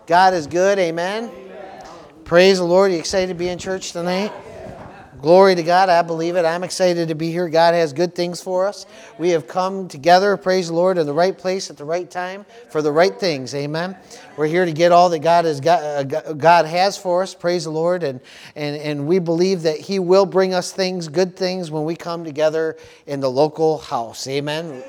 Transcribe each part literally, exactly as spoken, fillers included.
God is good, amen? Amen. Praise the Lord. Are you excited to be in church tonight? Glory to God. I believe it. I'm excited to be here. God has good things for us. We have come together, praise the Lord, in the right place at the right time for the right things. Amen. We're here to get all that God has got, uh, God has for us. Praise the Lord. And, and, and we believe that He will bring us things, good things, when we come together in the local house. Amen. Amen.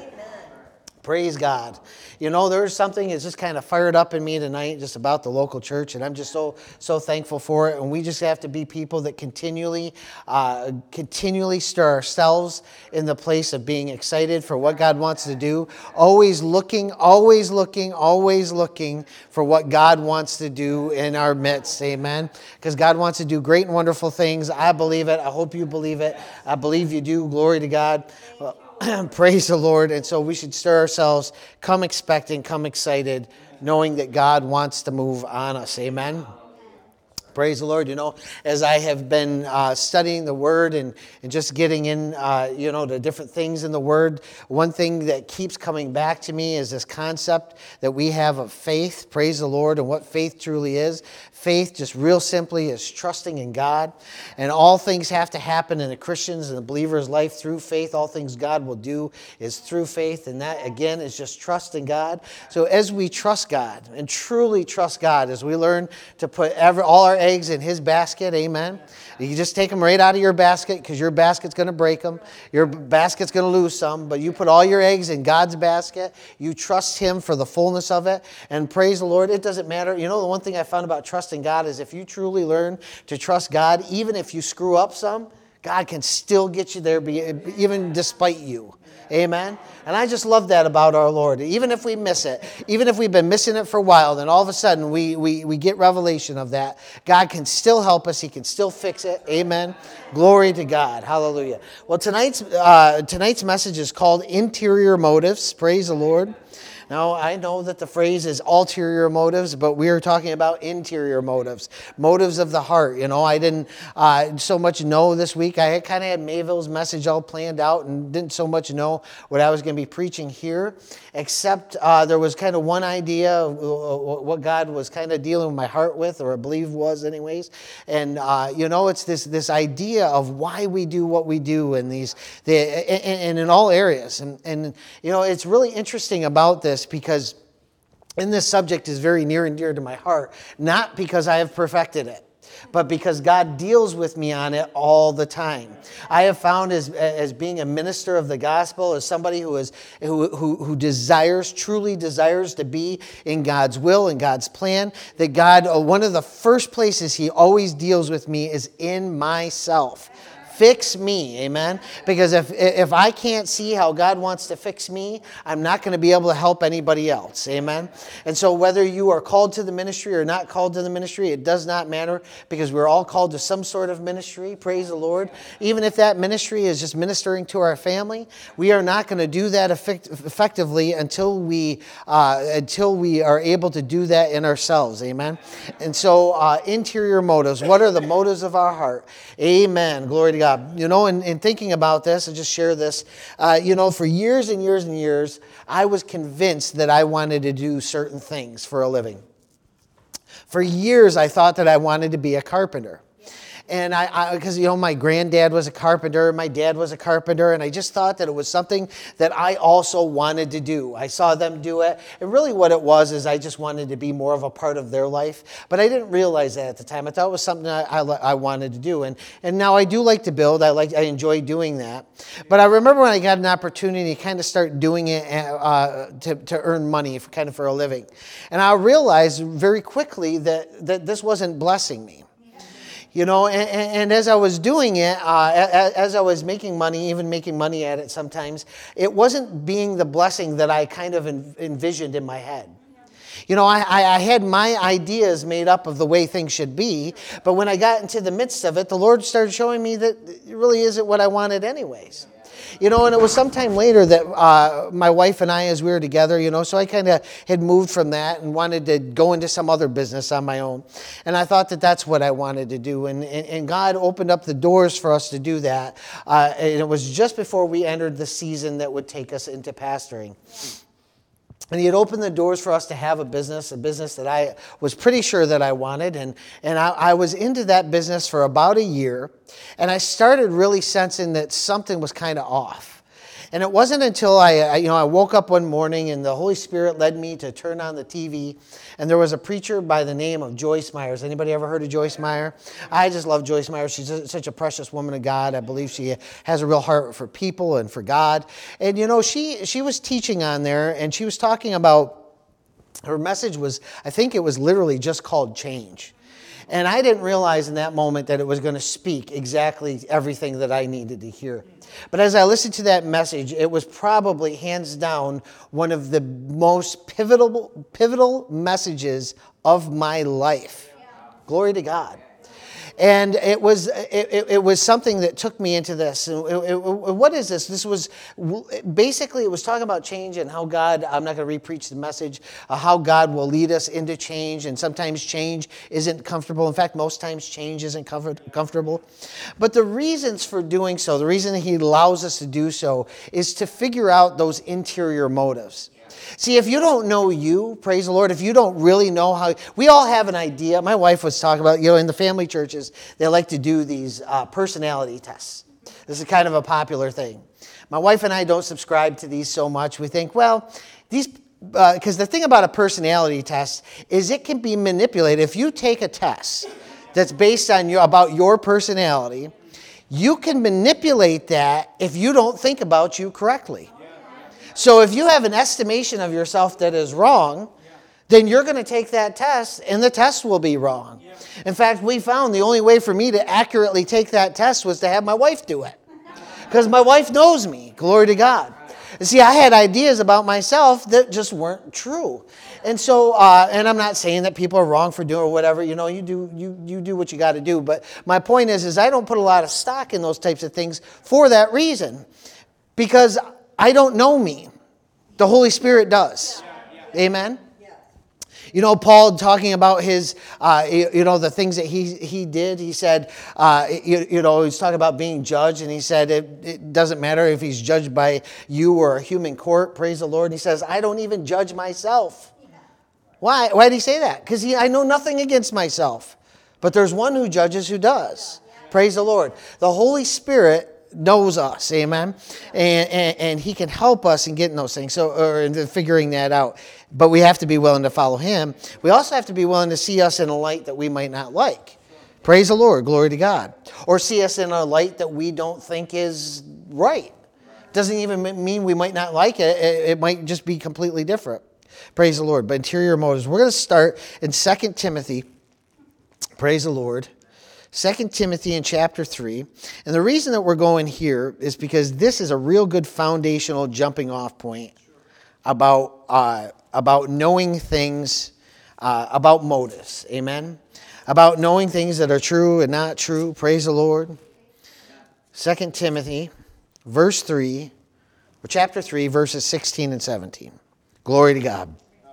Praise God. You know, there's something that's just kind of fired up in me tonight just about the local church, and I'm just so so thankful for it. And we just have to be people that continually, uh, continually stir ourselves in the place of being excited for what God wants to do. Always looking, always looking, always looking for what God wants to do in our midst. Amen. Because God wants to do great and wonderful things. I believe it. I hope you believe it. I believe you do. Glory to God. Well, praise the Lord. And so we should stir ourselves, come expecting, come excited, knowing that God wants to move on us. Amen. Praise the Lord. You know, as I have been uh, studying the Word and, and just getting in, uh, you know, the different things in the Word, one thing that keeps coming back to me is this concept that we have of faith. Praise the Lord, and what faith truly is. Faith, just real simply, is trusting in God. And all things have to happen in the Christian's and the believer's life through faith. All things God will do is through faith. And that, again, is just trust in God. So as we trust God and truly trust God, as we learn to put every, all our eggs in His basket, amen. You just take them right out of your basket because your basket's going to break them. Your basket's going to lose some. But you put all your eggs in God's basket. You trust Him for the fullness of it. And praise the Lord, it doesn't matter. You know, the one thing I found about trusting God is if you truly learn to trust God, even if you screw up some, God can still get you there, even despite you. Amen. And I just love that about our Lord. Even if we miss it, even if we've been missing it for a while, then all of a sudden we, we, we get revelation of that. God can still help us. He can still fix it. Amen. Glory to God. Hallelujah. Well, tonight's, uh, tonight's message is called Interior Motives. Praise the Lord. Now, I know that the phrase is ulterior motives, but we are talking about interior motives, motives of the heart. You know, I didn't uh, so much know this week. I kind of had Mayville's message all planned out and didn't so much know what I was going to be preaching here, except uh, there was kind of one idea of what God was kind of dealing with my heart with, or I believe was anyways. And, uh, you know, it's this this idea of why we do what we do in these, the, and, and in all areas. And, and, you know, it's really interesting about this, because and this subject is very near and dear to my heart, not because I have perfected it, but because God deals with me on it all the time. I have found as, as being a minister of the gospel, as somebody who is who, who, who desires, truly desires to be in God's will and God's plan, that God, one of the first places He always deals with me is in myself. Fix me, amen? Because if if I can't see how God wants to fix me, I'm not going to be able to help anybody else, amen? And so whether you are called to the ministry or not called to the ministry, it does not matter, because we're all called to some sort of ministry, praise the Lord. Even if that ministry is just ministering to our family, we are not going to do that effect- effectively until we uh, until we are able to do that in ourselves, amen? And so uh, interior motives, what are the motives of our heart? Amen, glory to God. You know, in, in thinking about this, I just share this, uh, you know, for years and years and years, I was convinced that I wanted to do certain things for a living. For years, I thought that I wanted to be a carpenter. And I, because, you know, my granddad was a carpenter, my dad was a carpenter, and I just thought that it was something that I also wanted to do. I saw them do it. And really what it was is I just wanted to be more of a part of their life. But I didn't realize that at the time. I thought it was something I, I, I wanted to do. And, and now I do like to build. I like I enjoy doing that. But I remember when I got an opportunity to kind of start doing it uh, to, to earn money, for, kind of for a living. And I realized very quickly that, that this wasn't blessing me. You know, and, and as I was doing it, uh, as I was making money, even making money at it sometimes, it wasn't being the blessing that I kind of envisioned in my head. You know, I, I had my ideas made up of the way things should be, but when I got into the midst of it, the Lord started showing me that it really isn't what I wanted anyways. You know, and it was sometime later that uh, my wife and I, as we were together, you know, so I kind of had moved from that and wanted to go into some other business on my own. And I thought that that's what I wanted to do. And, and, and God opened up the doors for us to do that. Uh, and it was just before we entered the season that would take us into pastoring. And he had opened the doors for us to have a business, a business that I was pretty sure that I wanted. And, and I, I was into that business for about a year. And I started really sensing that something was kind of off. And it wasn't until I, I, you know, I woke up one morning and the Holy Spirit led me to turn on the T V. And there was a preacher by the name of Joyce Myers. Anybody ever heard of Joyce Meyer? I just love Joyce Meyer. She's such a precious woman of God. I believe she has a real heart for people and for God. And, you know, she, she was teaching on there, and she was talking about, her message was, I think it was literally just called Change. And I didn't realize in that moment that it was going to speak exactly everything that I needed to hear. But as I listened to that message, it was probably hands down one of the most pivotal, pivotal messages of my life. Glory to God. And it was it, it was something that took me into this. It, it, it, what is this? This was basically, it was talking about change and how God, I'm not going to re-preach the message, uh, how God will lead us into change. And sometimes change isn't comfortable. In fact, most times change isn't comfort, comfortable. But the reasons for doing so, the reason he allows us to do so, is to figure out those interior motives. See, if you don't know you, praise the Lord, if you don't really know how, we all have an idea. My wife was talking about, you know, in the family churches, they like to do these uh, personality tests. This is kind of a popular thing. My wife and I don't subscribe to these so much. We think, well, these, because uh, the thing about a personality test is it can be manipulated. If you take a test that's based on your, about your personality, you can manipulate that if you don't think about you correctly. So if you have an estimation of yourself that is wrong, then you're going to take that test, and the test will be wrong. In fact, we found the only way for me to accurately take that test was to have my wife do it. Because my wife knows me. Glory to God. See, I had ideas about myself that just weren't true. And so, uh, and I'm not saying that people are wrong for doing or whatever. You know, you do you you do what you got to do. But my point is, is I don't put a lot of stock in those types of things for that reason. Because I don't know me. The Holy Spirit does. Amen? You know, Paul talking about his, uh, you, you know, the things that he he did. He said, uh, you, you know, he's talking about being judged. And he said, it, it doesn't matter if he's judged by you or a human court. Praise the Lord. And he says, I don't even judge myself. Why? Why did he say that? Because I know nothing against myself. But there's one who judges who does. Praise the Lord. The Holy Spirit knows us, amen, and, and and he can help us in getting those things, so or in figuring that out. But we have to be willing to follow him. We also have to be willing to see us in a light that we might not like. Praise the Lord, glory to God. Or see us in a light that we don't think is right. Doesn't even mean we might not like it. It, it might just be completely different. Praise the Lord. But interior motives. We're going to start in Second Timothy. Praise the Lord. Second Timothy in chapter three. And the reason that we're going here is because this is a real good foundational jumping off point about, uh, about knowing things, uh, about motives. Amen? About knowing things that are true and not true. Praise the Lord. Second Timothy, verse three, or chapter three, verses sixteen and seventeen. Glory to God.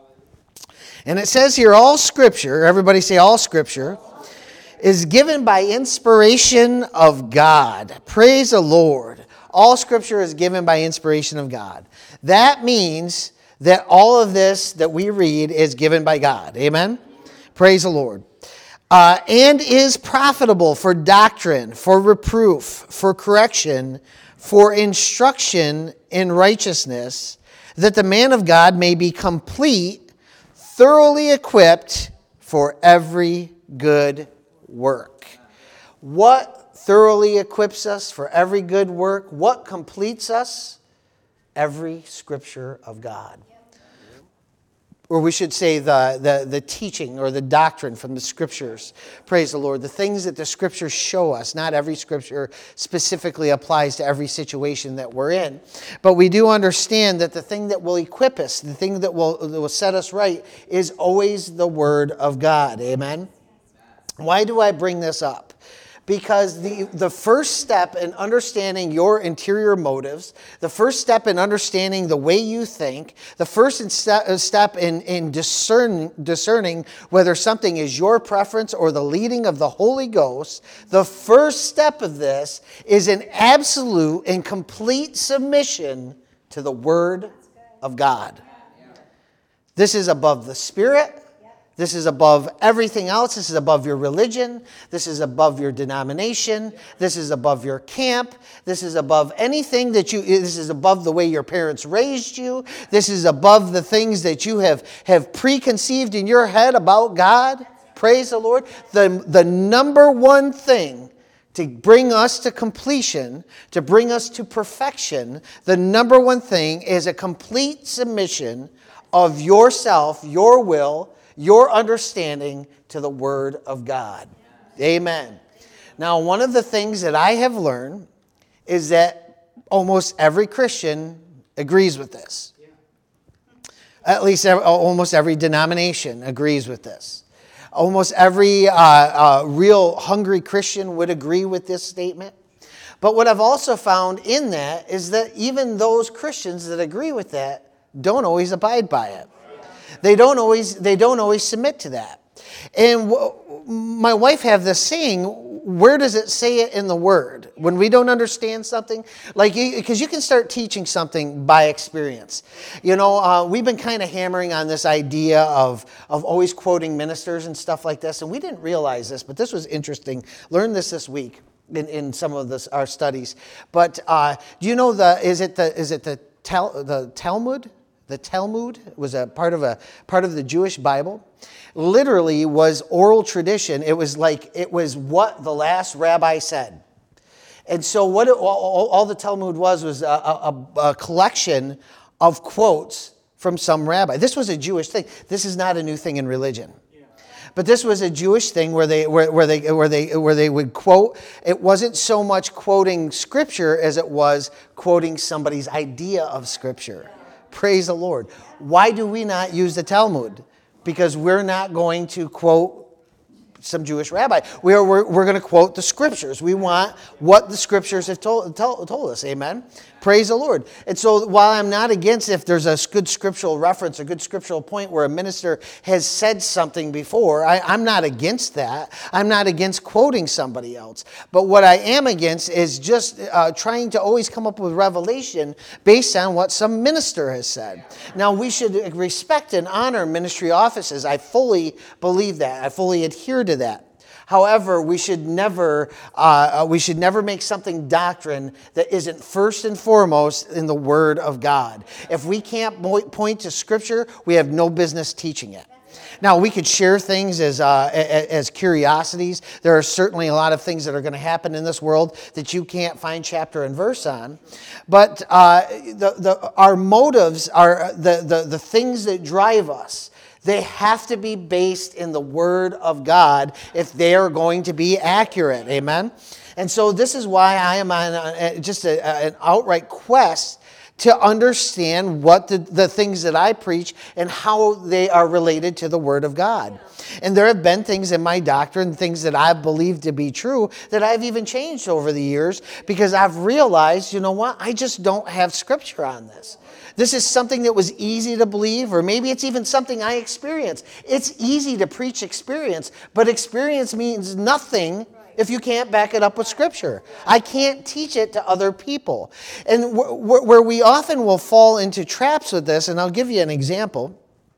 And it says here, all Scripture, everybody say all Scripture, is given by inspiration of God. Praise the Lord. All Scripture is given by inspiration of God. That means that all of this that we read is given by God. Amen? Praise the Lord. Uh, and is profitable for doctrine, for reproof, for correction, for instruction in righteousness, that the man of God may be complete, thoroughly equipped for every good work. What thoroughly equips us for every good work? What completes us? Every Scripture of God. Or we should say the, the, the teaching or the doctrine from the Scriptures. Praise the Lord. The things that the Scriptures show us. Not every Scripture specifically applies to every situation that we're in. But we do understand that the thing that will equip us, the thing that will, that will set us right, is always the Word of God. Amen? Why do I bring this up? Because the, the first step in understanding your interior motives, the first step in understanding the way you think, the first step in, in discern, discerning whether something is your preference or the leading of the Holy Ghost, the first step of this is an absolute and complete submission to the Word of God. This is above the Spirit. This is above everything else. This is above your religion. This is above your denomination. This is above your camp. This is above anything that you, this is above the way your parents raised you. This is above the things that you have, have preconceived in your head about God. Praise the Lord. The, the number one thing to bring us to completion, to bring us to perfection, the number one thing is a complete submission of yourself, your will, your understanding to the Word of God. Amen. Now, one of the things that I have learned is that almost every Christian agrees with this. At least every, almost every denomination agrees with this. Almost every uh, uh, real hungry Christian would agree with this statement. But what I've also found in that is that even those Christians that agree with that don't always abide by it. They don't always, they don't always submit to that. And w- my wife have this saying, where does it say it in the Word? When we don't understand something, like, because you, you can start teaching something by experience. You know, uh, we've been kind of hammering on this idea of, of always quoting ministers and stuff like this, and we didn't realize this, but this was interesting. Learned this this week in, in some of this, our studies. But uh, do you know the, is it the, is it the, Tal, the Talmud? The Talmud was a part of a part of the Jewish Bible. Literally was oral tradition. It was like it was what the last rabbi said. And so what it, all, all the Talmud was was a, a, a collection of quotes from some rabbi. This was a Jewish thing. This is not a new thing in religion. But this was a Jewish thing where they where, where they where they where they would quote. It wasn't so much quoting scripture as it was quoting somebody's idea of scripture. Praise the Lord. Why do we not use the Talmud? Because we're not going to quote some Jewish rabbi. We are, we're we're going to quote the scriptures. We want what the scriptures have told, told, told us. Amen? Praise the Lord. And so while I'm not against if there's a good scriptural reference, a good scriptural point where a minister has said something before, I, I'm not against that. I'm not against quoting somebody else. But what I am against is just uh, trying to always come up with revelation based on what some minister has said. Now, we should respect and honor ministry offices. I fully believe that. I fully adhere to that. However, we should never uh, we should never make something doctrine that isn't first and foremost in the Word of God. If we can't point to Scripture, we have no business teaching it. Now, we could share things as uh, as curiosities. There are certainly a lot of things that are going to happen in this world that you can't find chapter and verse on. But uh, the, the, our motives are the, the, the things that drive us. They have to be based in the Word of God if they are going to be accurate. Amen? And so this is why I am on a, just a, an outright quest to understand what the, the things that I preach and how they are related to the Word of God. And there have been things in my doctrine, things that I've believed to be true, that I've even changed over the years because I've realized, you know what, I just don't have Scripture on this. This is something that was easy to believe, or maybe it's even something I experienced. It's easy to preach experience, but experience means nothing if you can't back it up with Scripture. I can't teach it to other people. And where we often will fall into traps with this, and I'll give you an example,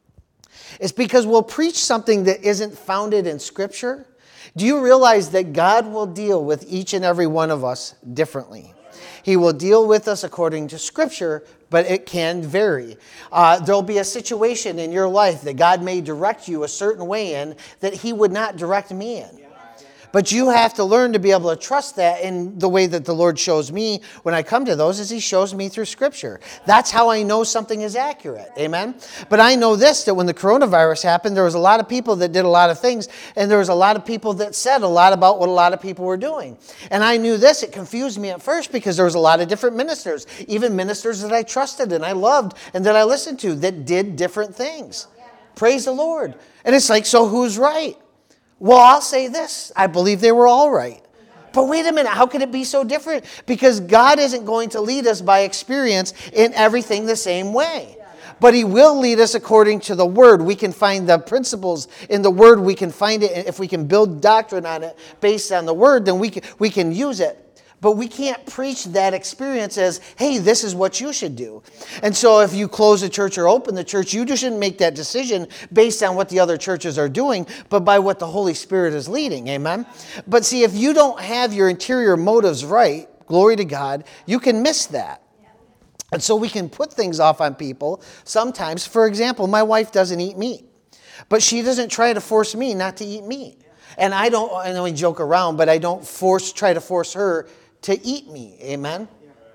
is because we'll preach something that isn't founded in Scripture. Do you realize that God will deal with each and every one of us differently? He will deal with us according to Scripture, but it can vary. Uh, there'll be a situation in your life that God may direct you a certain way in that He would not direct me in. But you have to learn to be able to trust that in the way that the Lord shows me when I come to those is He shows me through Scripture. That's how I know something is accurate. Amen? But I know this, that when the coronavirus happened, there was a lot of people that did a lot of things, and there was a lot of people that said a lot about what a lot of people were doing. And I knew this. It confused me at first because there was a lot of different ministers, even ministers that I trusted and I loved and that I listened to that did different things. Praise the Lord. And it's like, so who's right? Well, I'll say this. I believe they were all right. But wait a minute. How could it be so different? Because God isn't going to lead us by experience in everything the same way. But He will lead us according to the Word. We can find the principles in the Word. We can find it. If we can build doctrine on it based on the Word, then we can, we can use it. But we can't preach that experience as, hey, this is what you should do. And so if you close the church or open the church, you just shouldn't make that decision based on what the other churches are doing, but by what the Holy Spirit is leading. Amen? But see, if you don't have your interior motives right, glory to God, you can miss that. And so we can put things off on people sometimes. For example, my wife doesn't eat meat, but she doesn't try to force me not to eat meat. And I don't, I know we joke around, but I don't force, try to force her to eat meat. Amen?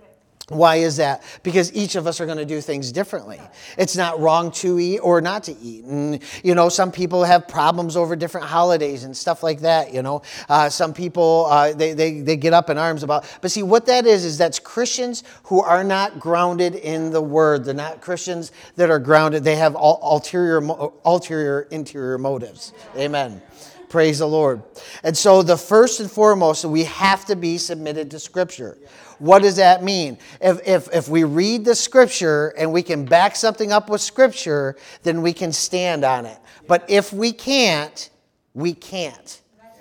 Why is that? Because each of us are going to do things differently. It's not wrong to eat or not to eat. And, you know, some people have problems over different holidays and stuff like that, you know. Uh, some people, uh, they, they, they get up in arms about. But see, what that is, is that's Christians who are not grounded in the Word. They're not Christians that are grounded. They have ulterior, ulterior, interior motives. Amen. Praise the Lord. And so the first and foremost, we have to be submitted to Scripture. What does that mean? If, if, if we read the Scripture and we can back something up with Scripture, then we can stand on it. But if we can't, we can't.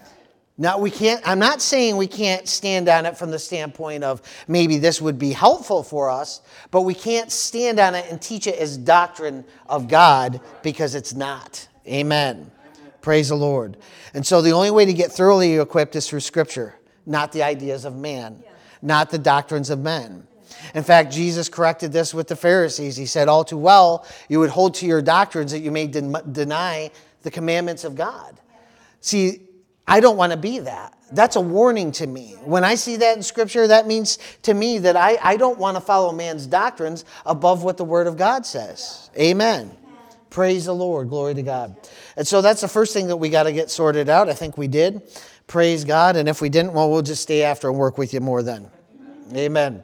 Now, we can't. I'm not saying we can't stand on it from the standpoint of maybe this would be helpful for us, but we can't stand on it and teach it as doctrine of God because it's not. Amen. Praise the Lord. And so the only way to get thoroughly equipped is through Scripture, not the ideas of man, not the doctrines of men. In fact, Jesus corrected this with the Pharisees. He said, all too well, you would hold to your doctrines that you may de- deny the commandments of God. See, I don't want to be that. That's a warning to me. When I see that in Scripture, that means to me that I, I don't want to follow man's doctrines above what the Word of God says. Amen. Praise the Lord. Glory to God. And so that's the first thing that we got to get sorted out. I think we did. Praise God. And if we didn't, well, we'll just stay after and work with you more then. Amen.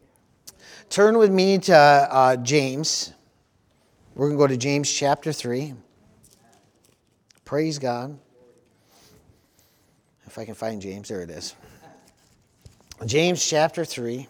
Turn with me to uh, James. We're going to go to James chapter three. Praise God. If I can find James, there it is. James chapter three.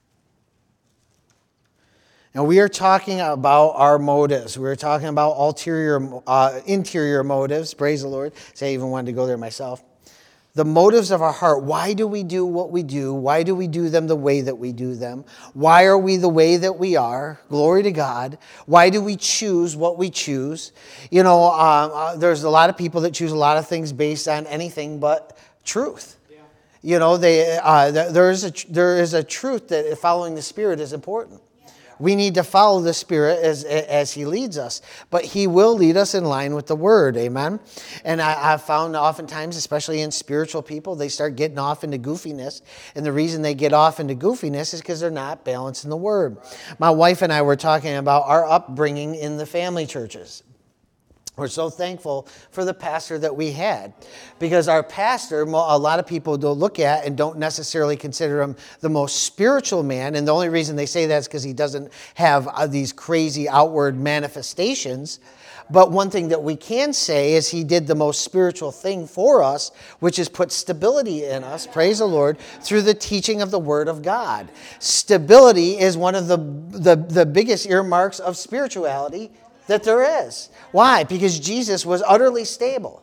And we are talking about our motives. We're talking about ulterior, uh, interior motives. Praise the Lord. So I even wanted to go there myself. The motives of our heart. Why do we do what we do? Why do we do them the way that we do them? Why are we the way that we are? Glory to God. Why do we choose what we choose? You know, uh, uh, there's a lot of people that choose a lot of things based on anything but truth. Yeah. You know, they uh, there is a there is a truth that following the Spirit is important. We need to follow the Spirit as as He leads us. But He will lead us in line with the Word. Amen? And I, I've found oftentimes, especially in spiritual people, they start getting off into goofiness. And the reason they get off into goofiness is because they're not balancing the Word. My wife and I were talking about our upbringing in the family churches. We're so thankful for the pastor that we had, because our pastor, a lot of people don't look at and don't necessarily consider him the most spiritual man. And the only reason they say that is because he doesn't have these crazy outward manifestations. But one thing that we can say is he did the most spiritual thing for us, which is put stability in us, praise the Lord, through the teaching of the Word of God. Stability is one of the, the, the biggest earmarks of spirituality that there is. Why? Because Jesus was utterly stable.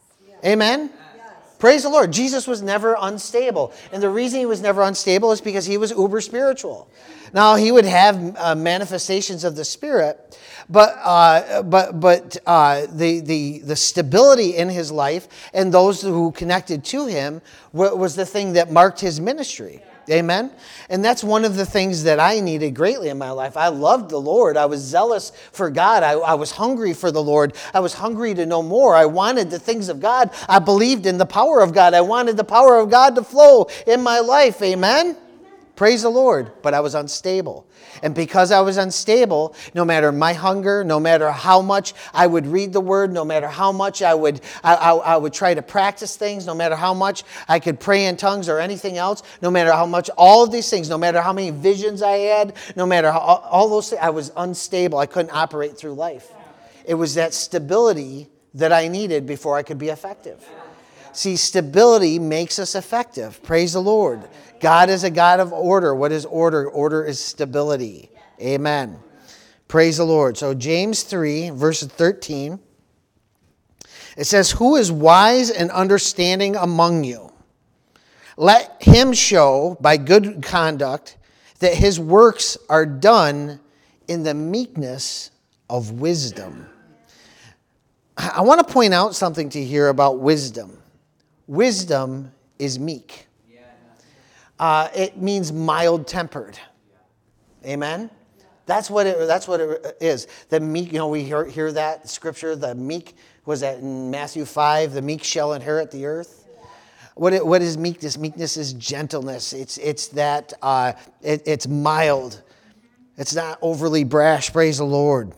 Amen? Praise the Lord. Jesus was never unstable. And the reason he was never unstable is because he was uber spiritual. Now, he would have uh, manifestations of the Spirit, but uh, but but uh, the, the, the stability in his life and those who connected to him was the thing that marked his ministry. Amen? And that's one of the things that I needed greatly in my life. I loved the Lord. I was zealous for God. I, I was hungry for the Lord. I was hungry to know more. I wanted the things of God. I believed in the power of God. I wanted the power of God to flow in my life. Amen? Praise the Lord. But I was unstable. And because I was unstable, no matter my hunger, no matter how much I would read the Word, no matter how much I would I, I, I would try to practice things, no matter how much I could pray in tongues or anything else, no matter how much all of these things, no matter how many visions I had, no matter how all those things, I was unstable. I couldn't operate through life. It was that stability that I needed before I could be effective. See, stability makes us effective. Praise the Lord. God is a God of order. What is order? Order is stability. Amen. Praise the Lord. So James three, verse thirteen. It says, who is wise and understanding among you? Let him show by good conduct that his works are done in the meekness of wisdom. I want to point out something to you here about wisdom. Wisdom is meek. Uh, it means mild-tempered. Amen? That's what it, that's what it is. The meek, you know, we hear, hear that scripture, the meek, was that in Matthew five, the meek shall inherit the earth. What, it, what is meekness? Meekness is gentleness. It's, it's that, uh, it, it's mild. It's not overly brash, praise the Lord.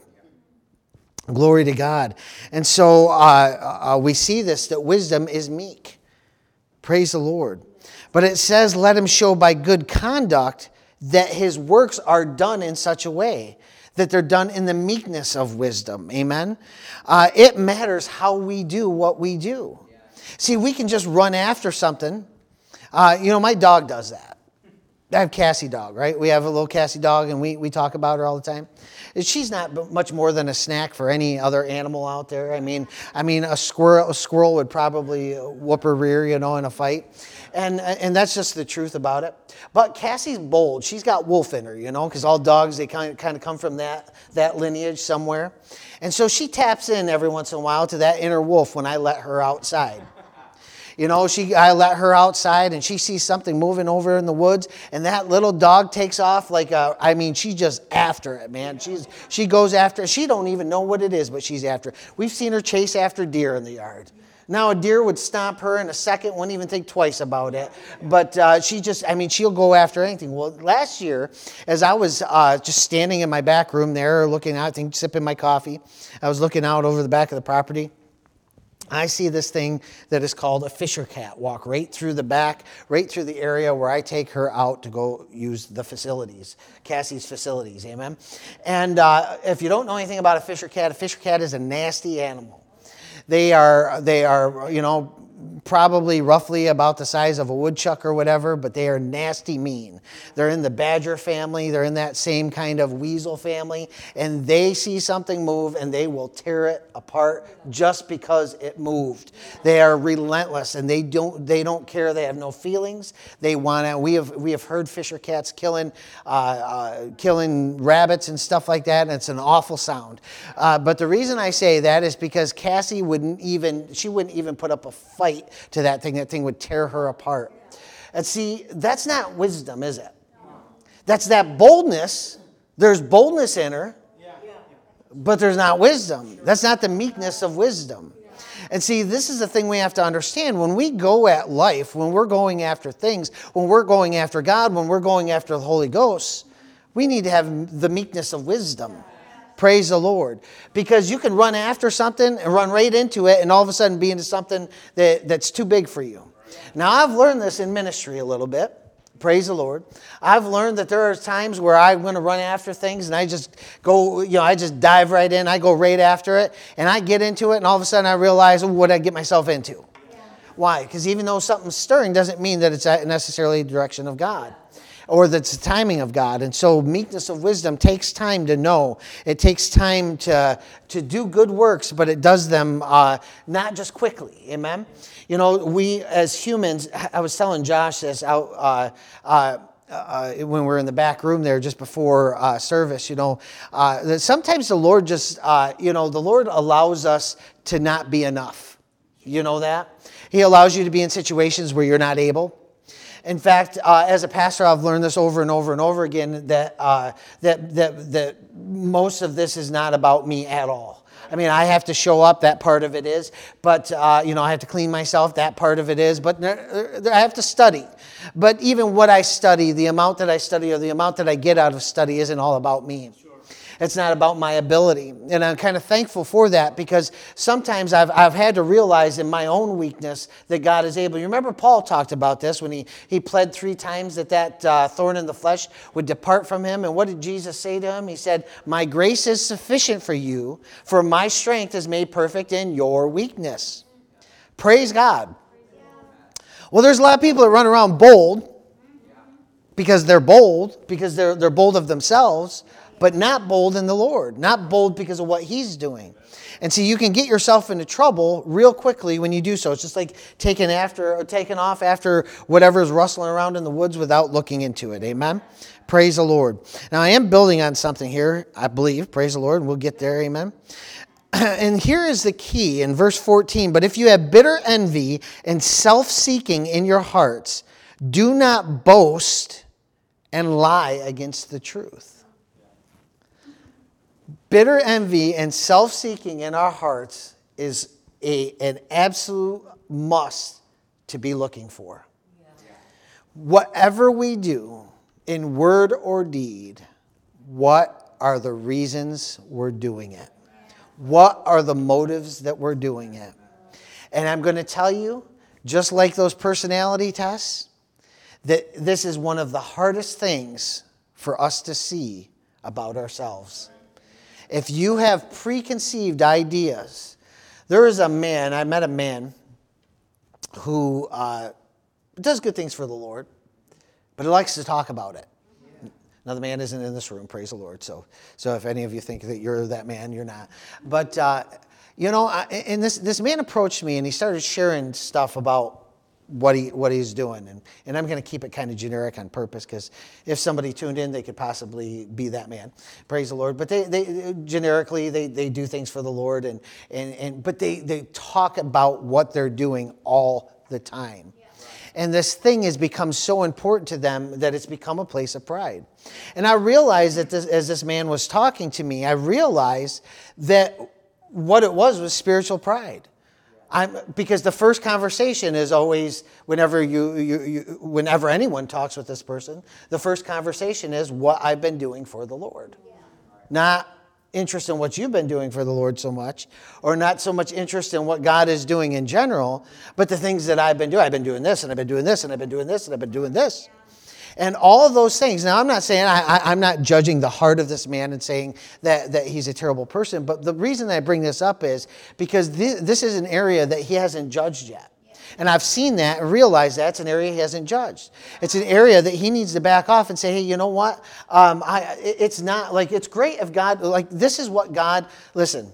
Glory to God. And so uh, uh, we see this, that wisdom is meek. Praise the Lord. But it says, let him show by good conduct that his works are done in such a way that they're done in the meekness of wisdom. Amen? Uh, it matters how we do what we do. See, we can just run after something. Uh, you know, my dog does that. I have Cassie dog, right? We have a little Cassie dog, and we, we talk about her all the time. She's not much more than a snack for any other animal out there. I mean, I mean, a squirrel, a squirrel would probably whoop her rear, you know, in a fight, and and that's just the truth about it. But Cassie's bold. She's got wolf in her, you know, because all dogs, they kind of kind of come from that that lineage somewhere, and so she taps in every once in a while to that inner wolf when I let her outside. You know, she I let her outside and she sees something moving over in the woods, and that little dog takes off like a, I mean, she's just after it, man. She's she goes after it. She don't even know what it is, but she's after it. We've seen her chase after deer in the yard. Now a deer would stomp her in a second, wouldn't even think twice about it. But uh, she just, I mean, she'll go after anything. Well, last year, as I was uh, just standing in my back room there, looking out, I think sipping my coffee, I was looking out over the back of the property. I see this thing that is called a fisher cat walk right through the back, right through the area where I take her out to go use the facilities, Cassie's facilities, amen? And uh, if you don't know anything about a fisher cat, a fisher cat is a nasty animal. They are, they are, you know, probably roughly about the size of a woodchuck or whatever, but they are nasty mean. They're in the badger family. They're in that same kind of weasel family, and they see something move and they will tear it apart just because it moved. They are relentless, and they don't they don't care. They have no feelings. They want to. We have we have heard fisher cats killing uh, uh, killing rabbits and stuff like that, and it's an awful sound. Uh, but the reason I say that is because Cassie wouldn't even she wouldn't even put up a fight to that thing. That thing would tear her apart. And see, that's not wisdom, is it? That's that boldness. There's boldness in her, but there's not wisdom. That's not the meekness of wisdom. And see, this is the thing we have to understand. When we go at life, when we're going after things, when we're going after God, when we're going after the Holy Ghost, we need to have the meekness of wisdom. Praise the Lord. Because you can run after something and run right into it and all of a sudden be into something that, that's too big for you. Now, I've learned this in ministry a little bit. Praise the Lord. I've learned that there are times where I'm going to run after things and I just go, you know, I just dive right in. I go right after it and I get into it and all of a sudden I realize, oh, what did I get myself into? Yeah. Why? Because even though something's stirring doesn't mean that it's necessarily the direction of God, or that's the timing of God. And so meekness of wisdom takes time to know. It takes time to, to do good works, but it does them uh, not just quickly. Amen? You know, we as humans, I was telling Josh this out uh, uh, uh, when we were in the back room there just before uh, service, you know, uh, that sometimes the Lord just, uh, you know, the Lord allows us to not be enough. You know that? He allows you to be in situations where you're not able. In fact, uh, as a pastor, I've learned this over and over and over again that, uh, that that that most of this is not about me at all. I mean, I have to show up, that part of it is. But, uh, you know, I have to clean myself, that part of it is. But I have to study. But even what I study, the amount that I study or the amount that I get out of study isn't all about me. It's not about my ability. And I'm kind of thankful for that because sometimes I've I've had to realize in my own weakness that God is able. You remember Paul talked about this when he, he pled three times that that uh, thorn in the flesh would depart from him. And what did Jesus say to him? He said, my grace is sufficient for you, for my strength is made perfect in your weakness. Praise God. Well, there's a lot of people that run around bold because they're bold, because they're they're bold of themselves. but not bold in the Lord. Not bold because of what he's doing. And so you can get yourself into trouble real quickly when you do so. It's just like taking after or taking off after whatever's rustling around in the woods without looking into it. Amen? Praise the Lord. Now, I am building on something here, I believe. Praise the Lord. We'll get there. Amen? And here is the key in verse fourteen. But if you have bitter envy and self-seeking in your hearts, do not boast and lie against the truth. Bitter envy and self-seeking in our hearts is a, an absolute must to be looking for. Yeah. Whatever we do in word or deed, what are the reasons we're doing it? What are the motives that we're doing it? And I'm going to tell you, just like those personality tests, that this is one of the hardest things for us to see about ourselves. If you have preconceived ideas, there is a man, I met a man who uh, does good things for the Lord, but he likes to talk about it. Now, the man isn't in this room, praise the Lord. So so if any of you think that you're that man, you're not. But, uh, you know, I, and this, this man approached me and he started sharing stuff about what he what he's doing. And, and I'm going to keep it kind of generic on purpose because if somebody tuned in, they could possibly be that man. Praise the Lord. But they, they generically, they, they do things for the Lord. and and, and But they, they talk about what they're doing all the time. And this thing has become so important to them that it's become a place of pride. And I realized that this, as this man was talking to me, I realized that what it was was spiritual pride. I'm, because the first conversation is always, whenever you, you, you, whenever anyone talks with this person, the first conversation is what I've been doing for the Lord. Yeah. Not interest in what you've been doing for the Lord so much, or not so much interest in what God is doing in general, but the things that I've been doing. I've been doing this, and I've been doing this, and I've been doing this, and I've been doing this. And all of those things. Now, I'm not saying, I, I, I'm not judging the heart of this man and saying that, that he's a terrible person, but the reason that I bring this up is because this, this is an area that he hasn't judged yet. And I've seen that and realized that's an area he hasn't judged. It's an area that he needs to back off and say, hey, you know what? Um, I, it's not, like, it's great if God, like, this is what God, listen,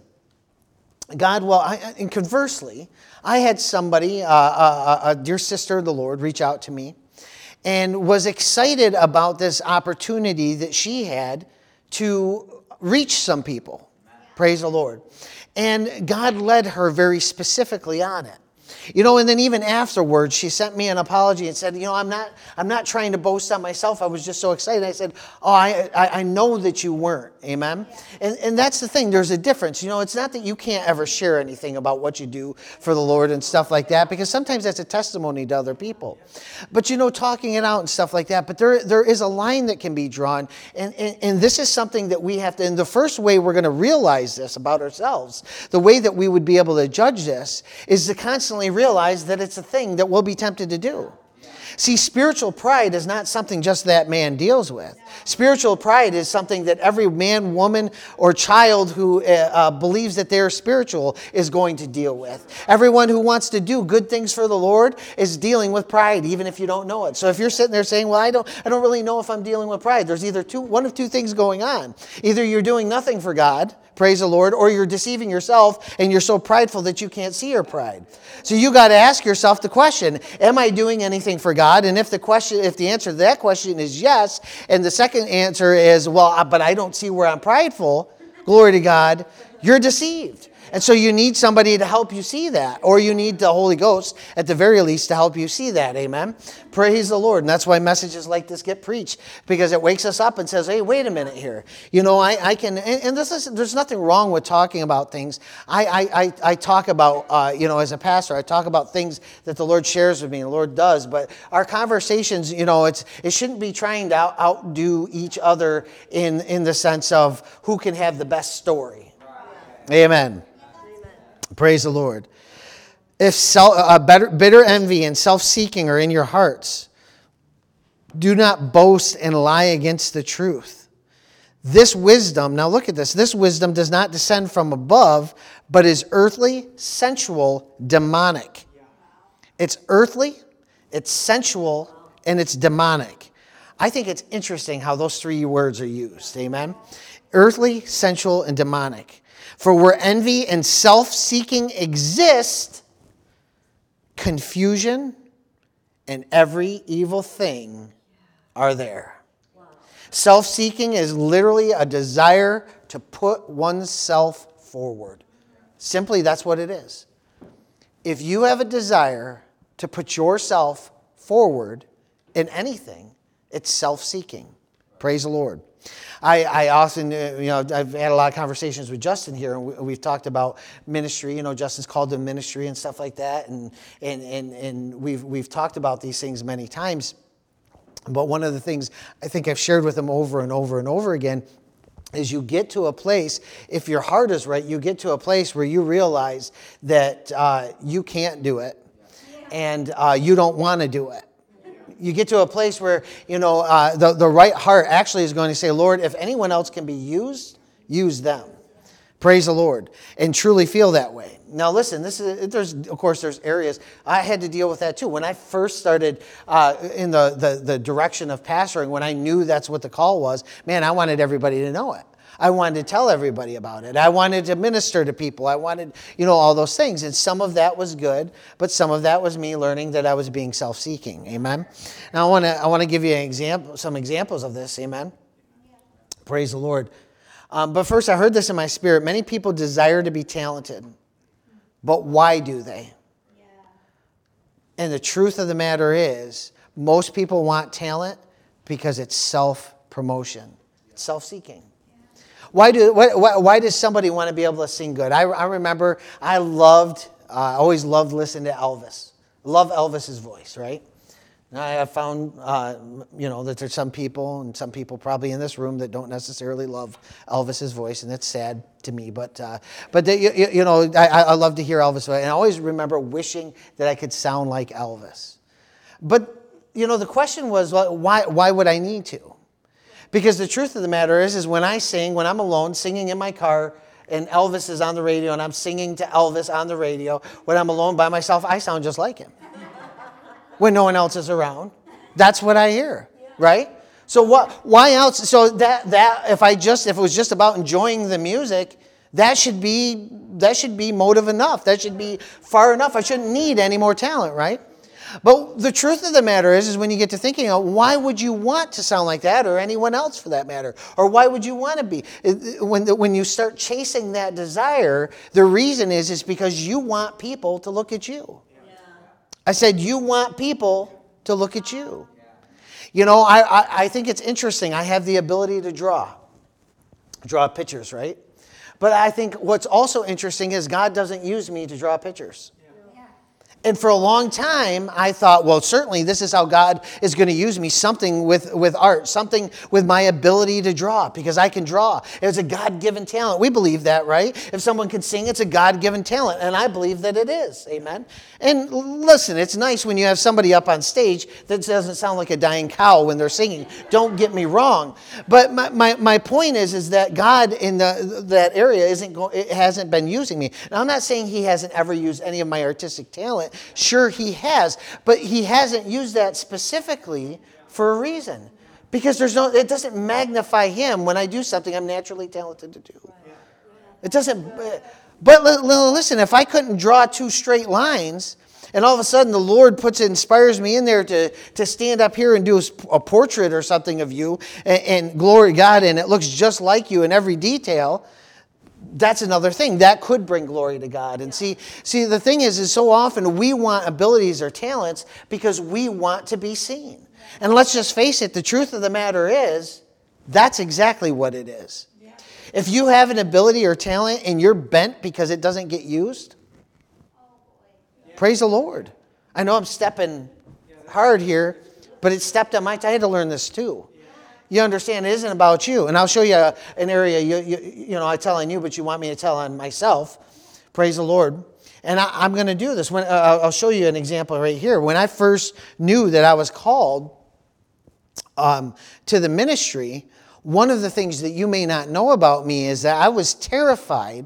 God, well, I, and conversely, I had somebody, uh, a, a dear sister of the Lord, reach out to me and was excited about this opportunity that she had to reach some people. Praise the Lord. And God led her very specifically on it. You know, and then even afterwards, she sent me an apology and said, you know, I'm not I'm not trying to boast on myself. I was just so excited. I said, oh, I I, I know that you weren't. Amen? And, and that's the thing. There's a difference. You know, it's not that you can't ever share anything about what you do for the Lord and stuff like that, because sometimes that's a testimony to other people. But, you know, talking it out and stuff like that. But there there is a line that can be drawn. And, and, and this is something that we have to, and the first way we're going to realize this about ourselves, the way that we would be able to judge this, is to constantly realize that it's a thing that we'll be tempted to do. See, spiritual pride is not something just that man deals with. Spiritual pride is something that every man, woman, or child who uh, uh, believes that they're spiritual is going to deal with. Everyone who wants to do good things for the Lord is dealing with pride, even if you don't know it. So if you're sitting there saying, well, I don't, I don't really know if I'm dealing with pride, there's either two, one of two things going on. Either you're doing nothing for God, praise the Lord, or you're deceiving yourself and you're so prideful that you can't see your pride. So you got to ask yourself the question, am I doing anything for God? And if the question, if the answer to that question is yes, and the second answer is, well, but I don't see where I'm prideful, glory to God, you're deceived. And so you need somebody to help you see that, or you need the Holy Ghost, at the very least, to help you see that. Amen? Praise the Lord. And that's why messages like this get preached, because it wakes us up and says, hey, wait a minute here. You know, I, I can, and, and this is, there's nothing wrong with talking about things. I, I, I, I talk about, uh, you know, as a pastor, I talk about things that the Lord shares with me, and the Lord does, but our conversations, you know, it's it shouldn't be trying to out, outdo each other in, in the sense of who can have the best story. Amen. Praise the Lord. If self, uh, bitter, bitter envy and self-seeking are in your hearts, do not boast and lie against the truth. This wisdom, now look at this, this wisdom does not descend from above, but is earthly, sensual, demonic. It's earthly, it's sensual, and it's demonic. I think it's interesting how those three words are used. Amen? Earthly, sensual, and demonic. For where envy and self-seeking exist, confusion and every evil thing are there. Wow. Self-seeking is literally a desire to put oneself forward. Simply, that's what it is. If you have a desire to put yourself forward in anything, it's self-seeking. Praise the Lord. I, I often, uh, you know, I've had a lot of conversations with Justin here, and we, we've talked about ministry. You know, Justin's called to ministry and stuff like that, and and and and we've we've talked about these things many times. But one of the things I think I've shared with him over and over and over again is you get to a place, if your heart is right, you get to a place where you realize that uh, you can't do it, and uh, you don't want to do it. You get to a place where, you know, uh, the, the right heart actually is going to say, Lord, if anyone else can be used, use them. Praise the Lord. And truly feel that way. Now, listen, this is, there's, of course, there's areas. I had to deal with that, too. When I first started uh, in the, the, the direction of pastoring, when I knew that's what the call was, man, I wanted everybody to know it. I wanted to tell everybody about it. I wanted to minister to people. I wanted, you know, all those things. And some of that was good, but some of that was me learning that I was being self-seeking. Amen? Now, I want to I want to give you an example, some examples of this. Amen? Praise the Lord. Um, but first, I heard this in my spirit. Many people desire to be talented, but why do they? Yeah. And the truth of the matter is, most people want talent because it's self-promotion. It's self-seeking. Why do why, why does somebody want to be able to sing good? I, I remember I loved, I uh, always loved listening to Elvis. Love Elvis's voice, right? And I have found, uh, you know, that there's some people, and some people probably in this room that don't necessarily love Elvis's voice, and that's sad to me. But, uh, but they, you, you know, I, I love to hear Elvis, and I always remember wishing that I could sound like Elvis. But, you know, the question was, well, why, why would I need to? Because the truth of the matter is, is when I sing, when I'm alone, singing in my car, and Elvis is on the radio, and I'm singing to Elvis on the radio, when I'm alone by myself, I sound just like him. When no one else is around. That's what I hear, right? So what? Why else? So that that if I just if it was just about enjoying the music, that should be that should be motive enough. That should be far enough. I shouldn't need any more talent, right? But the truth of the matter is, is when you get to thinking, oh, why would you want to sound like that, or anyone else for that matter? Or why would you want to be? When, the, when you start chasing that desire, the reason is, is because you want people to look at you. Yeah. I said, you want people to look at you. You know, I, I, I think it's interesting. I have the ability to draw. Draw pictures, right? But I think what's also interesting is God doesn't use me to draw pictures. And for a long time, I thought, well, certainly this is how God is going to use me, something with, with art, something with my ability to draw, because I can draw. It's a God-given talent. We believe that, right? If someone can sing, it's a God-given talent, and I believe that it is. Amen? And listen, it's nice when you have somebody up on stage that doesn't sound like a dying cow when they're singing. Don't get me wrong. But my, my, my point is, is that God in the, that area isn't go, it hasn't been using me. Now, I'm not saying he hasn't ever used any of my artistic talent. Sure, he has, but he hasn't used that specifically for a reason. Because there's no, it doesn't magnify him when I do something I'm naturally talented to do. It doesn't, but listen, if I couldn't draw two straight lines, and all of a sudden the Lord puts, inspires me in there to, to stand up here and do a portrait or something of you, and, and glory to God, and it looks just like you in every detail, that's another thing. That could bring glory to God. And see, see, the thing is, is so often we want abilities or talents because we want to be seen. And let's just face it, the truth of the matter is, that's exactly what it is. Yeah. If you have an ability or talent and you're bent because it doesn't get used, yeah. Praise the Lord. I know I'm stepping hard here, but it stepped on my, I had to learn this too. You understand, it isn't about you. And I'll show you an area, you, you, you know, I tell on you, but you want me to tell on myself. Praise the Lord. And I, I'm going to do this. When, uh, I'll show you an example right here. When I first knew that I was called um, to the ministry, one of the things that you may not know about me is that I was terrified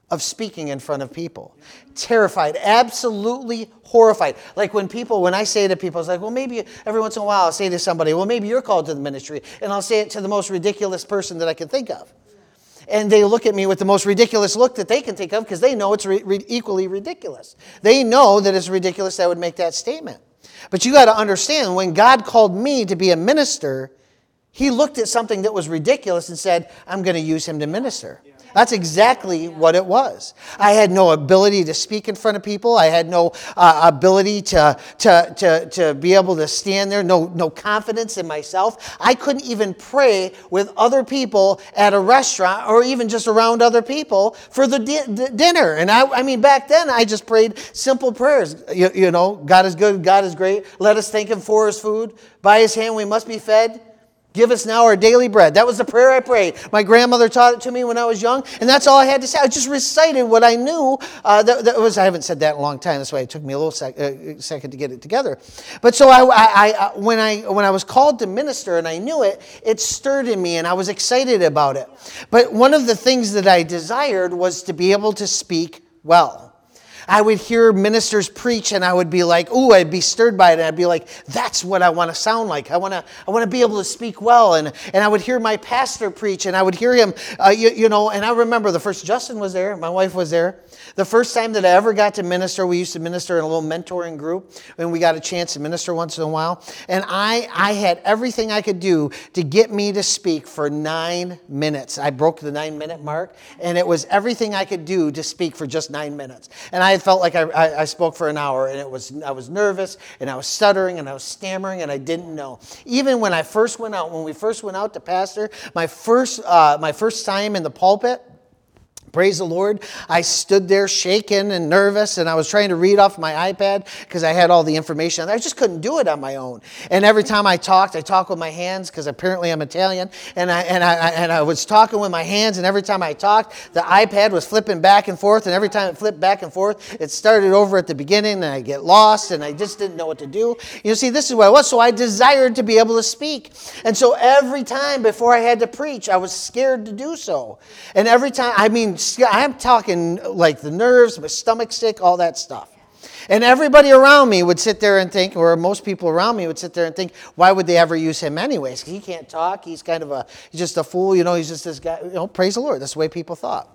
of speaking in front of people. Terrified, absolutely horrified. Like when people, when I say to people, it's like, well, maybe every once in a while I'll say to somebody, well, maybe you're called to the ministry. And I'll say it to the most ridiculous person that I can think of. And they look at me with the most ridiculous look that they can think of because they know it's re- re- equally ridiculous. They know that it's ridiculous that I would make that statement. But you got to understand, when God called me to be a minister, He looked at something that was ridiculous and said, I'm going to use him to minister. That's exactly what it was. I had no ability to speak in front of people. I had no uh, ability to, to, to, to be able to stand there, no, no confidence in myself. I couldn't even pray with other people at a restaurant or even just around other people for the di- the dinner. And I, I mean, back then, I just prayed simple prayers. You, you know, God is good, God is great. Let us thank Him for His food. By His hand we must be fed. Give us now our daily bread. That was the prayer I prayed. My grandmother taught it to me when I was young, and that's all I had to say. I just recited what I knew. Uh, that, that was I haven't said that in a long time. That's why it took me a little sec, uh, second to get it together. But so I, I, I, when I, when I was called to minister and I knew it, it stirred in me, and I was excited about it. But one of the things that I desired was to be able to speak well. I would hear ministers preach and I would be like, ooh, I'd be stirred by it. And I'd be like, that's what I want to sound like. I want to I want to be able to speak well. And, and I would hear my pastor preach and I would hear him, uh, you, you know, and I remember the first, Justin was there, my wife was there. The first time that I ever got to minister, we used to minister in a little mentoring group and we got a chance to minister once in a while. And I, I had everything I could do to get me to speak for nine minutes. I broke the nine minute mark and it was everything I could do to speak for just nine minutes. And I felt like I, I, I spoke for an hour, and it was I was nervous, and I was stuttering, and I was stammering, and I didn't know. Even when I first went out, when we first went out to pastor, my first uh, my first time in the pulpit, praise the Lord, I stood there shaking and nervous, and I was trying to read off my iPad because I had all the information. I just couldn't do it on my own. And every time I talked, I talked with my hands because apparently I'm Italian. And I and I and I was talking with my hands, and every time I talked, the iPad was flipping back and forth. And every time it flipped back and forth, it started over at the beginning, and I get lost, and I just didn't know what to do. You see, this is what I was. So I desired to be able to speak. And so every time before I had to preach, I was scared to do so. And every time, I mean, I'm talking like the nerves, my stomach sick, all that stuff. And everybody around me would sit there and think, or most people around me would sit there and think, why would they ever use him anyways? He can't talk. He's kind of a, he's just a fool. You know, he's just this guy. You know, praise the Lord. That's the way people thought.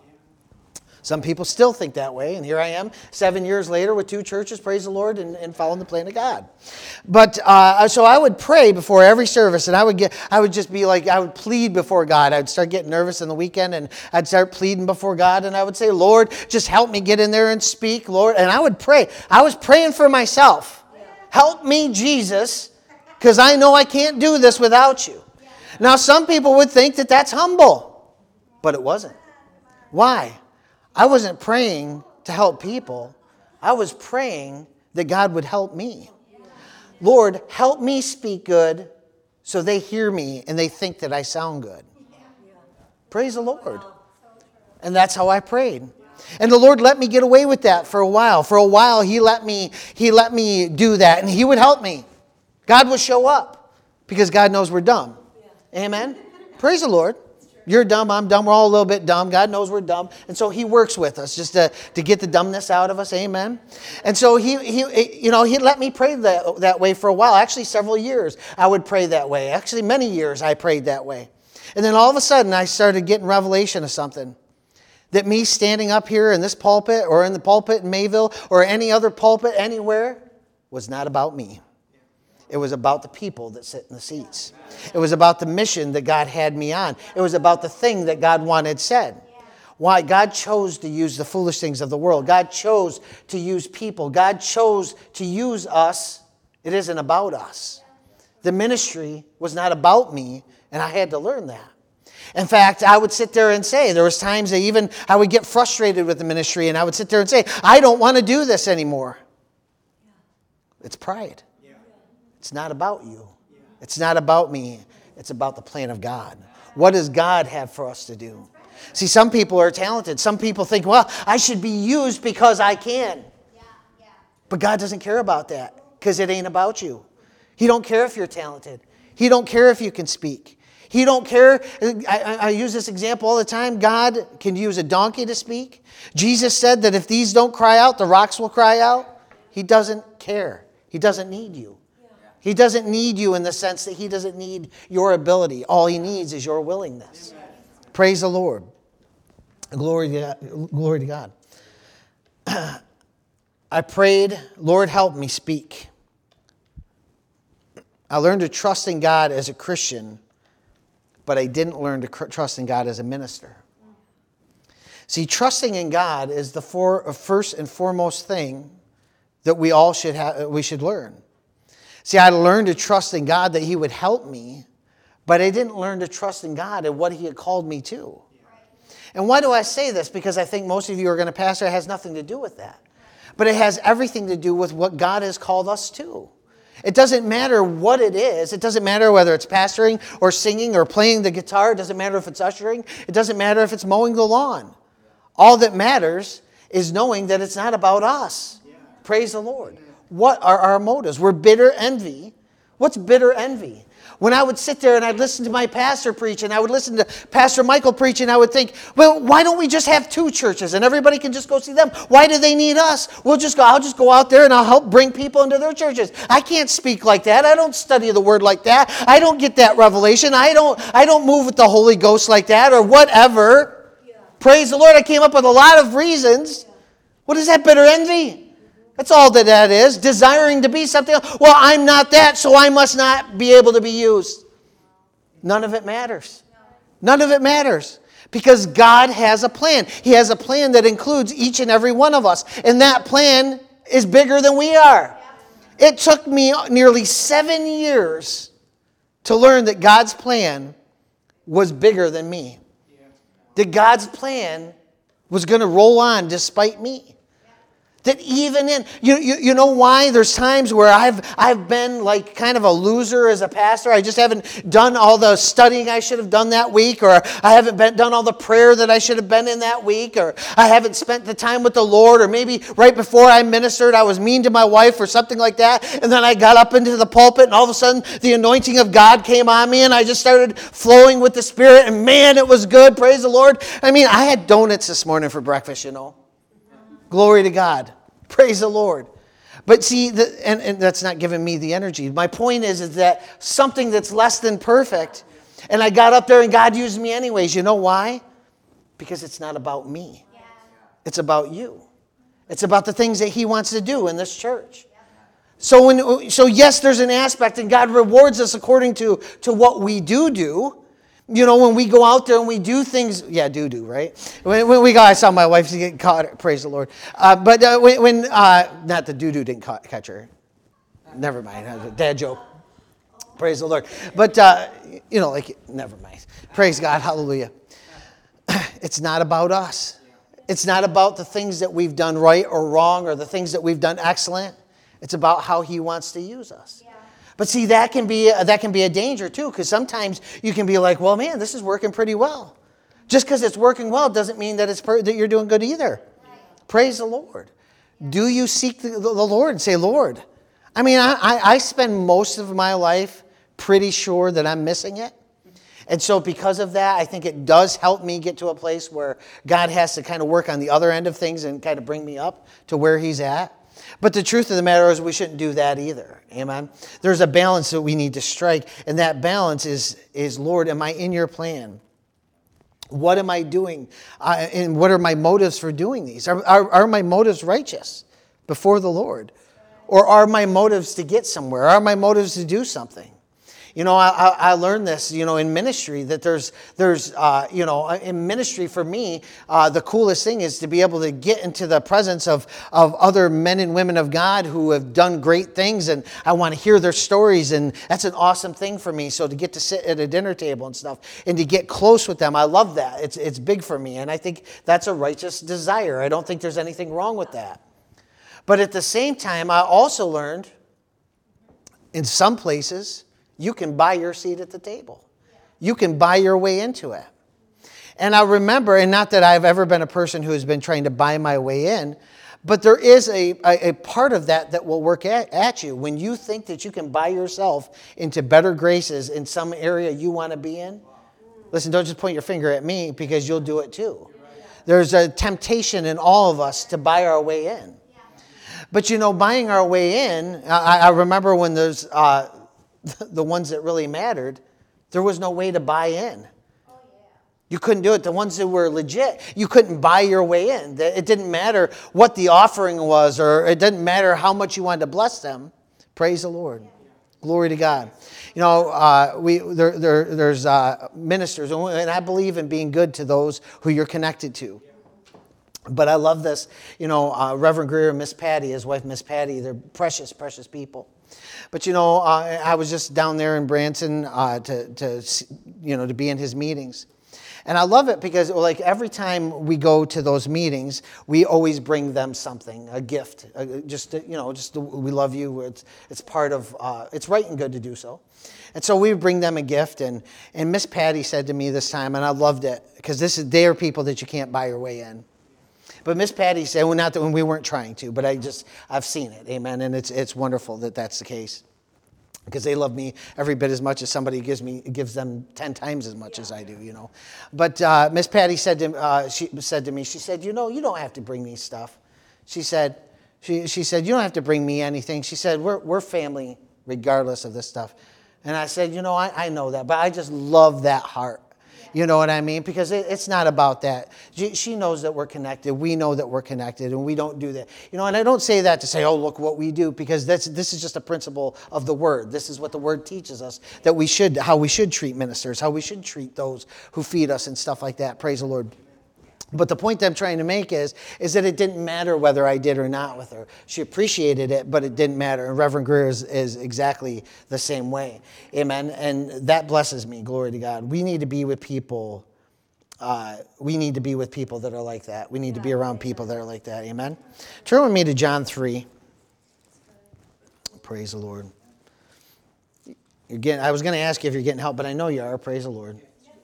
Some people still think that way, and here I am, seven years later with two churches, praise the Lord, and, and following the plan of God. But uh, so I would pray before every service, and I would get, I would just be like, I would plead before God. I'd start getting nervous on the weekend, and I'd start pleading before God, and I would say, Lord, just help me get in there and speak, Lord. And I would pray. I was praying for myself. Help me, Jesus, because I know I can't do this without you. Now, some people would think that that's humble, but it wasn't. Why? I wasn't praying to help people. I was praying that God would help me. Lord, help me speak good so they hear me and they think that I sound good. Praise the Lord. And that's how I prayed. And the Lord let me get away with that for a while. For a while, He let me, He let me do that, and He would help me. God would show up because God knows we're dumb. Amen? Praise the Lord. You're dumb, I'm dumb, we're all a little bit dumb. God knows we're dumb. And so He works with us just to, to get the dumbness out of us. Amen. And so he, he you know, He let me pray that, that way for a while. Actually, several years I would pray that way. Actually, many years I prayed that way. And then all of a sudden I started getting revelation of something. That me standing up here in this pulpit or in the pulpit in Mayville or any other pulpit anywhere was not about me. It was about the people that sit in the seats. It was about the mission that God had me on. It was about the thing that God wanted said. Why? God chose to use the foolish things of the world. God chose to use people. God chose to use us. It isn't about us. The ministry was not about me, and I had to learn that. In fact, I would sit there and say, there was times that even I would get frustrated with the ministry, and I would sit there and say, I don't want to do this anymore. It's pride. It's not about you. It's not about me. It's about the plan of God. What does God have for us to do? See, some people are talented. Some people think, well, I should be used because I can. But God doesn't care about that because it ain't about you. He don't care if you're talented. He don't care if you can speak. He don't care. I, I, I use this example all the time. God can use a donkey to speak. Jesus said that if these don't cry out, the rocks will cry out. He doesn't care. He doesn't need you. He doesn't need you in the sense that he doesn't need your ability. All he needs is your willingness. Amen. Praise the Lord. Glory to God. Glory to God. I prayed, Lord, help me speak. I learned to trust in God as a Christian, but I didn't learn to trust in God as a minister. See, trusting in God is the for, first and foremost thing that we all should have, we should learn. See, I learned to trust in God that he would help me, but I didn't learn to trust in God and what he had called me to. And why do I say this? Because I think most of you are going to pastor. It has nothing to do with that. But it has everything to do with what God has called us to. It doesn't matter what it is. It doesn't matter whether it's pastoring or singing or playing the guitar. It doesn't matter if it's ushering. It doesn't matter if it's mowing the lawn. All that matters is knowing that it's not about us. Praise the Lord. What are our motives? We're bitter envy. What's bitter envy? When I would sit there and I'd listen to my pastor preach and I would listen to Pastor Michael preach and I would think, well, why don't we just have two churches and everybody can just go see them? Why do they need us? We'll just go, I'll just go out there and I'll help bring people into their churches. I can't speak like that. I don't study the word like that. I don't get that revelation. I don't, I don't move with the Holy Ghost like that or whatever. Yeah. Praise the Lord. I came up with a lot of reasons. Yeah. What is that, bitter envy? That's all that that is. Desiring to be something else. Well, I'm not that, so I must not be able to be used. None of it matters. None of it matters. Because God has a plan. He has a plan that includes each and every one of us. And that plan is bigger than we are. It took me nearly seven years to learn that God's plan was bigger than me. That God's plan was going to roll on despite me. That even in, you, you you know why? There's times where I've I've been like kind of a loser as a pastor. I just haven't done all the studying I should have done that week, or I haven't been, done all the prayer that I should have been in that week, or I haven't spent the time with the Lord, or maybe right before I ministered I was mean to my wife or something like that, and then I got up into the pulpit and all of a sudden the anointing of God came on me and I just started flowing with the Spirit, and man, it was good, praise the Lord. I mean, I had donuts this morning for breakfast, you know. Glory to God. Praise the Lord. But see, the, and, and that's not giving me the energy. My point is, is that something that's less than perfect, and I got up there and God used me anyways. You know why? Because it's not about me. It's about you. It's about the things that he wants to do in this church. So, when, so yes, there's an aspect, and God rewards us according to, to what we do do. You know, when we go out there and we do things, yeah, do do, right? When, when we go, I saw my wife get caught, praise the Lord. Uh, but uh, when, when uh, not the doo-doo didn't ca- catch her. Never mind, dad joke. Praise the Lord. But, uh, you know, like, never mind. Praise God, hallelujah. It's not about us. It's not about the things that we've done right or wrong or the things that we've done excellent. It's about how he wants to use us. But see, that can be that can be a danger too, because sometimes you can be like, well, man, this is working pretty well. Just because it's working well doesn't mean that it's per- that you're doing good either. Right. Praise the Lord. Yeah. Do you seek the, the, the Lord and say, Lord? I mean, I, I, I spend most of my life pretty sure that I'm missing it. And so because of that, I think it does help me get to a place where God has to kind of work on the other end of things and kind of bring me up to where he's at. But the truth of the matter is we shouldn't do that either. Amen. There's a balance that we need to strike. And that balance is, is Lord, am I in your plan? What am I doing? Uh, and what are my motives for doing these? Are, are, are my motives righteous before the Lord? Or are my motives to get somewhere? Are my motives to do something? You know, I, I learned this, you know, in ministry, that there's, there's, uh, you know, in ministry for me, uh, the coolest thing is to be able to get into the presence of, of other men and women of God who have done great things, and I want to hear their stories, and that's an awesome thing for me. So to get to sit at a dinner table and stuff, and to get close with them, I love that. It's, it's big for me, and I think that's a righteous desire. I don't think there's anything wrong with that. But at the same time, I also learned, in some places, you can buy your seat at the table. You can buy your way into it. And I remember, and not that I've ever been a person who has been trying to buy my way in, But there is a, a, a part of that that will work at, at you. When you think that you can buy yourself into better graces in some area you want to be in, listen, don't just point your finger at me, because you'll do it too. There's a temptation in all of us to buy our way in. But, you know, buying our way in, I, I remember when there's uh, the ones that really mattered, there was no way to buy in. You couldn't do it. The ones that were legit, you couldn't buy your way in. It didn't matter what the offering was, or it didn't matter how much you wanted to bless them. Praise the Lord. Glory to God. You know, uh, we there, there there's uh, ministers, and I believe in being good to those who you're connected to. But I love this. You know, uh, Reverend Greer and Miss Patty, his wife Miss Patty, they're precious, precious people. But, you know, uh, I was just down there in Branson uh, to, to, you know, to be in his meetings. And I love it because, like, every time we go to those meetings, we always bring them something, a gift. Uh, just, to, you know, just to, we love you. It's, it's part of, uh, it's right and good to do so. And so we bring them a gift. And, and Miss Patty said to me this time, and I loved it, because this is, they are people that you can't buy your way in. But Miss Patty said, well, not that when we weren't trying to, but I just, I've seen it. Amen. And it's, it's wonderful that that's the case. Because they love me every bit as much as somebody gives me gives them ten times as much as I do, you know. But uh, Miss Patty said to uh, she said to me, she said, you know, you don't have to bring me stuff. She said, she she said, you don't have to bring me anything. She said, we're we're family regardless of this stuff. And I said, you know, I, I know that, but I just love that heart. You know what I mean? Because it, it's not about that. She, she knows that we're connected. We know that we're connected, and we don't do that. You know, and I don't say that to say, oh, look what we do, because that's this is just a principle of the Word. This is what the Word teaches us, that we should, how we should treat ministers, how we should treat those who feed us and stuff like that. Praise the Lord. But the point that I'm trying to make is, is that it didn't matter whether I did or not with her. She appreciated it, but it didn't matter. And Reverend Greer is, is exactly the same way. Amen. And that blesses me. Glory to God. We need to be with people. Uh, we need to be with people that are like that. We need to be around people that are like that. Amen. Turn with me to John three. Praise the Lord. You're getting, I was going to ask you if you're getting help, but I know you are. Praise the Lord.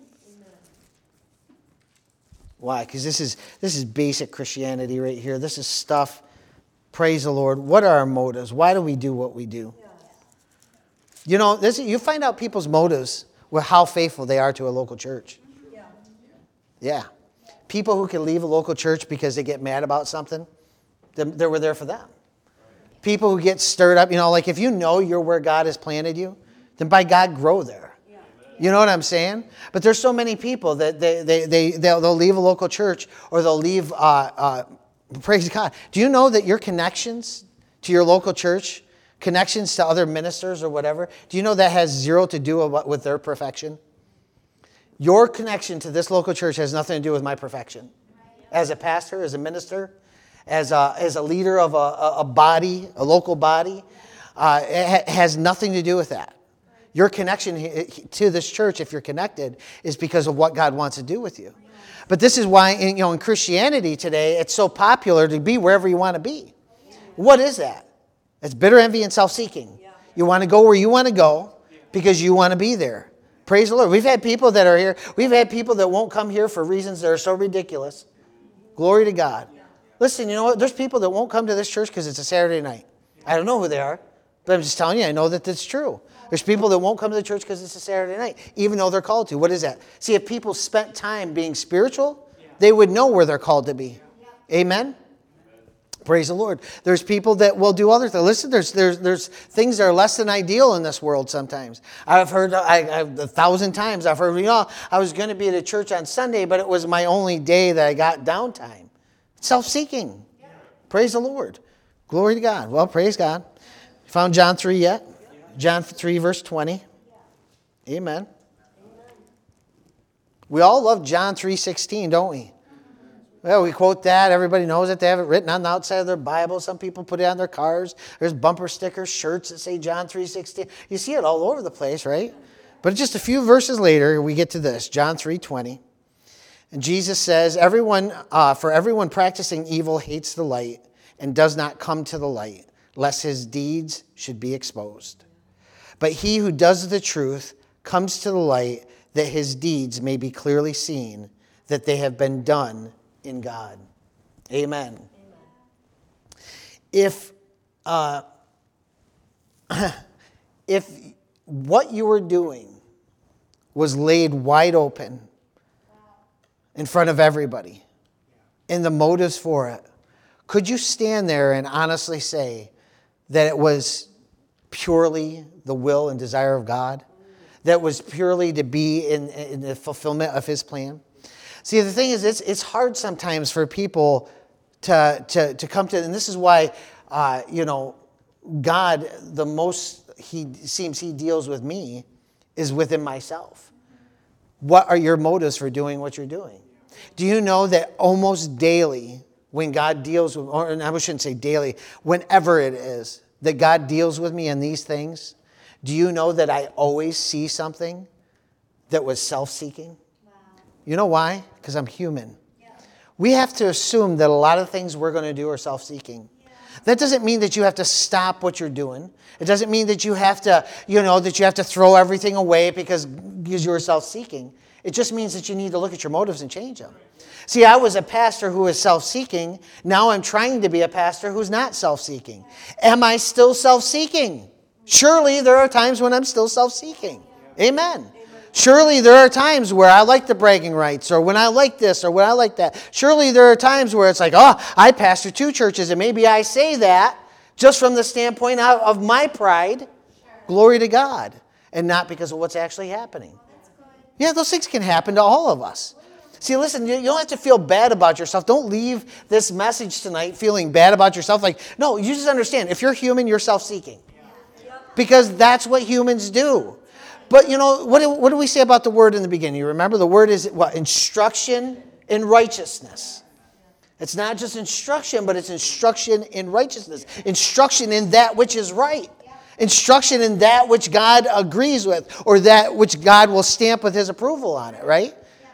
Why? Because this is this is basic Christianity right here. This is stuff, praise the Lord. What are our motives? Why do we do what we do? You know, this you find out people's motives with how faithful they are to a local church. Yeah. Yeah. People who can leave a local church because they get mad about something, they, they were there for them. People who get stirred up, you know, like if you know you're where God has planted you, then by God, grow there. You know what I'm saying? But there's so many people that they, they, they, they'll, they'll leave a local church, or they'll leave, uh, uh, praise God. Do you know that your connections to your local church, connections to other ministers or whatever, do you know that has zero to do with their perfection? Your connection to this local church has nothing to do with my perfection. As a pastor, as a minister, as a, as a leader of a, a body, a local body, uh, it has nothing to do with that. Your connection to this church, if you're connected, is because of what God wants to do with you. But this is why, you know, in Christianity today, it's so popular to be wherever you want to be. What is that? It's bitter envy and self-seeking. You want to go where you want to go because you want to be there. Praise the Lord. We've had people that are here. We've had people that won't come here for reasons that are so ridiculous. Glory to God. Listen, you know what? There's people that won't come to this church because it's a Saturday night. I don't know who they are, but I'm just telling you, I know that that's true. There's people that won't come to the church because it's a Saturday night, even though they're called to. What is that? See, if people spent time being spiritual, they would know where they're called to be. Amen? Praise the Lord. There's people that will do other things. Listen, there's there's there's things that are less than ideal in this world sometimes. I've heard I, I, a thousand times, I've heard, you know, I was going to be at a church on Sunday, but it was my only day that I got downtime. Self-seeking. Praise the Lord. Glory to God. Well, praise God. Found John three yet? John three, verse twenty. Amen. We all love John three sixteen, don't we? Well, we quote that. Everybody knows it. They have it written on the outside of their Bible. Some people put it on their cars. There's bumper stickers, shirts that say John three sixteen. You see it all over the place, right? But just a few verses later, we get to this, John three twenty. And Jesus says, "Everyone, uh, for everyone practicing evil hates the light and does not come to the light, lest his deeds should be exposed. But he who does the truth comes to the light, that his deeds may be clearly seen, that they have been done in God." Amen. Amen. if uh, if what you were doing was laid wide open in front of everybody, and the motives for it, could you stand there and honestly say that it was purely the will and desire of God? That was purely to be in, in the fulfillment of His plan? See, the thing is, it's it's hard sometimes for people to to to come to, and this is why, uh, you know, God, the most He seems He deals with me is within myself. What are your motives for doing what you're doing? Do you know that almost daily, when God deals with, or I shouldn't say daily, whenever it is that God deals with me in these things, do you know that I always see something that was self-seeking? Wow. You know why? Because I'm human. Yeah. We have to assume that a lot of things we're going to do are self-seeking. Yeah. That doesn't mean that you have to stop what you're doing. It doesn't mean that you have to, you know, that you have to throw everything away because, because you're self-seeking. It just means that you need to look at your motives and change them. See, I was a pastor who was self-seeking. Now I'm trying to be a pastor who's not self-seeking. Am I still self-seeking? Surely there are times when I'm still self-seeking. Amen. Surely there are times where I like the bragging rights, or when I like this, or when I like that. Surely there are times where it's like, oh, I pastor two churches, and maybe I say that just from the standpoint of my pride. Glory to God. And not because of what's actually happening. Yeah, those things can happen to all of us. See, listen, you don't have to feel bad about yourself. Don't leave this message tonight feeling bad about yourself. Like, no, you just understand. If you're human, you're self-seeking. Because that's what humans do. But, you know, what do, what do we say about the word in the beginning? You remember the word is what? Instruction in righteousness. It's not just instruction, but it's instruction in righteousness. Instruction in that which is right. Instruction in that which God agrees with, or that which God will stamp with His approval on it, right?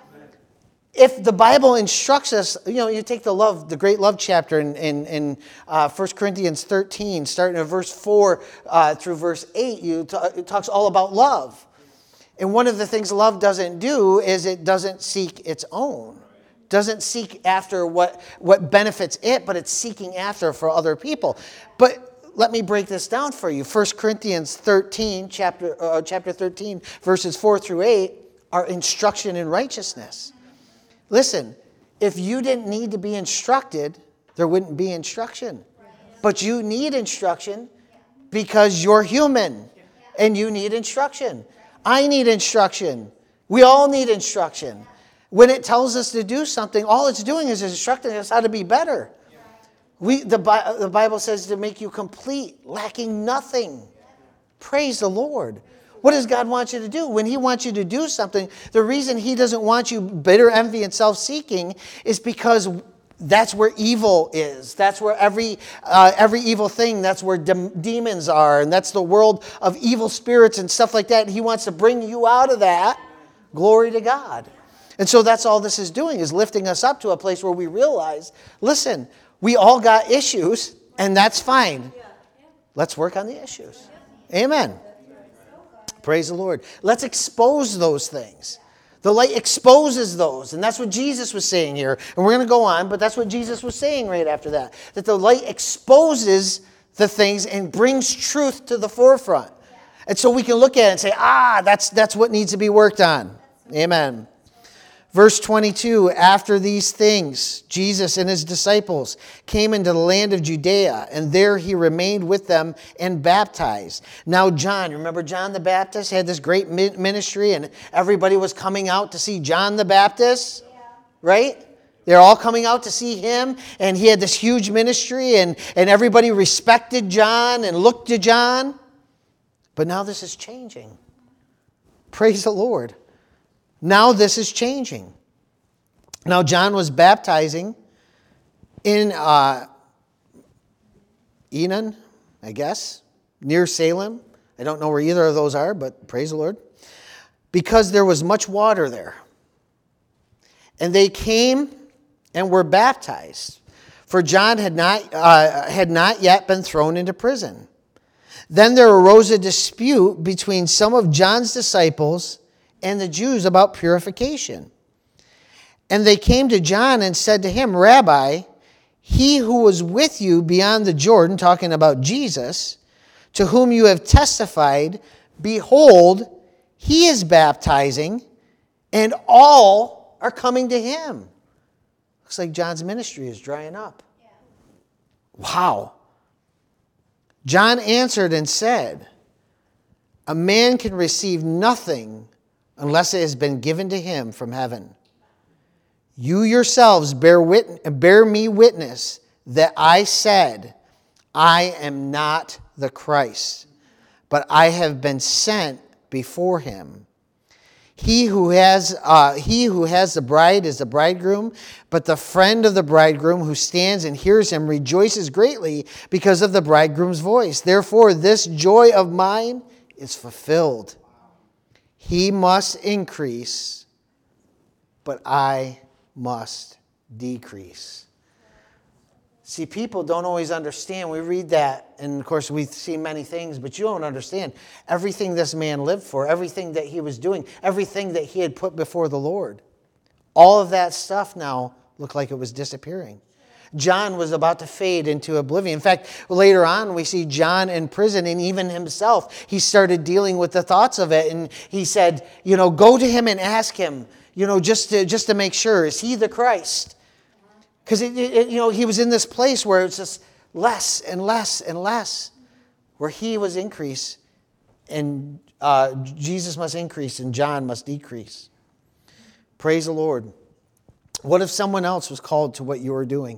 If the Bible instructs us, you know, you take the love, the great love chapter in, in, in uh, First Corinthians thirteen, starting at verse four uh, through verse eight, you t- it talks all about love. And one of the things love doesn't do is it doesn't seek its own. Doesn't seek after what, what benefits it, but it's seeking after for other people. But let me break this down for you. First Corinthians thirteen, chapter, uh, chapter thirteen, verses four through eight, are instruction in righteousness. Listen, if you didn't need to be instructed, there wouldn't be instruction. But you need instruction because you're human and you need instruction. I need instruction. We all need instruction. When it tells us to do something, all it's doing is instructing us how to be better. We, the, the Bible says to make you complete, lacking nothing. Praise the Lord. What does God want you to do? When He wants you to do something, the reason He doesn't want you bitter, envy, and self-seeking is because that's where evil is. That's where every uh, every evil thing, that's where de- demons are. And that's the world of evil spirits and stuff like that. And He wants to bring you out of that. Glory to God. And so that's all this is doing, is lifting us up to a place where we realize, listen, we all got issues, and that's fine. Let's work on the issues. Amen. Praise the Lord. Let's expose those things. The light exposes those. And that's what Jesus was saying here. And we're going to go on, but that's what Jesus was saying right after that. That the light exposes the things and brings truth to the forefront. And so we can look at it and say, ah, that's, that's what needs to be worked on. Amen. Verse twenty-two, after these things, Jesus and His disciples came into the land of Judea, and there He remained with them and baptized. Now John, remember John the Baptist had this great ministry, and everybody was coming out to see John the Baptist, yeah. Right? They're all coming out to see him, and he had this huge ministry, and, and everybody respected John and looked to John. But now this is changing. Praise the Lord. Now this is changing. Now John was baptizing in uh, Enon, I guess, near Salem. I don't know where either of those are, but praise the Lord. Because there was much water there. And they came and were baptized, for John had not, uh, had not yet been thrown into prison. Then there arose a dispute between some of John's disciples and the Jews about purification. And they came to John and said to him, Rabbi, he who was with you beyond the Jordan, talking about Jesus, to whom you have testified, behold, he is baptizing, and all are coming to him. Looks like John's ministry is drying up. Yeah. Wow. John answered and said, a man can receive nothing unless it has been given to him from heaven. You yourselves bear, wit- bear me witness that I said, I am not the Christ, but I have been sent before him. He who has uh, he who has the bride is the bridegroom, but the friend of the bridegroom who stands and hears him rejoices greatly because of the bridegroom's voice. Therefore, this joy of mine is fulfilled. He must increase, but I must decrease. See, people don't always understand. We read that, and of course we see many things, but you don't understand everything this man lived for, everything that he was doing, everything that he had put before the Lord. All of that stuff now looked like it was disappearing. John was about to fade into oblivion. In fact, later on we see John in prison, and even himself, he started dealing with the thoughts of it, and he said, you know, go to him and ask him, you know, just to, just to make sure, is he the Christ? Because, you know, he was in this place where it's just less and less and less, where he was increase, and uh, Jesus must increase, and John must decrease. Praise the Lord. What if someone else was called to what you were doing?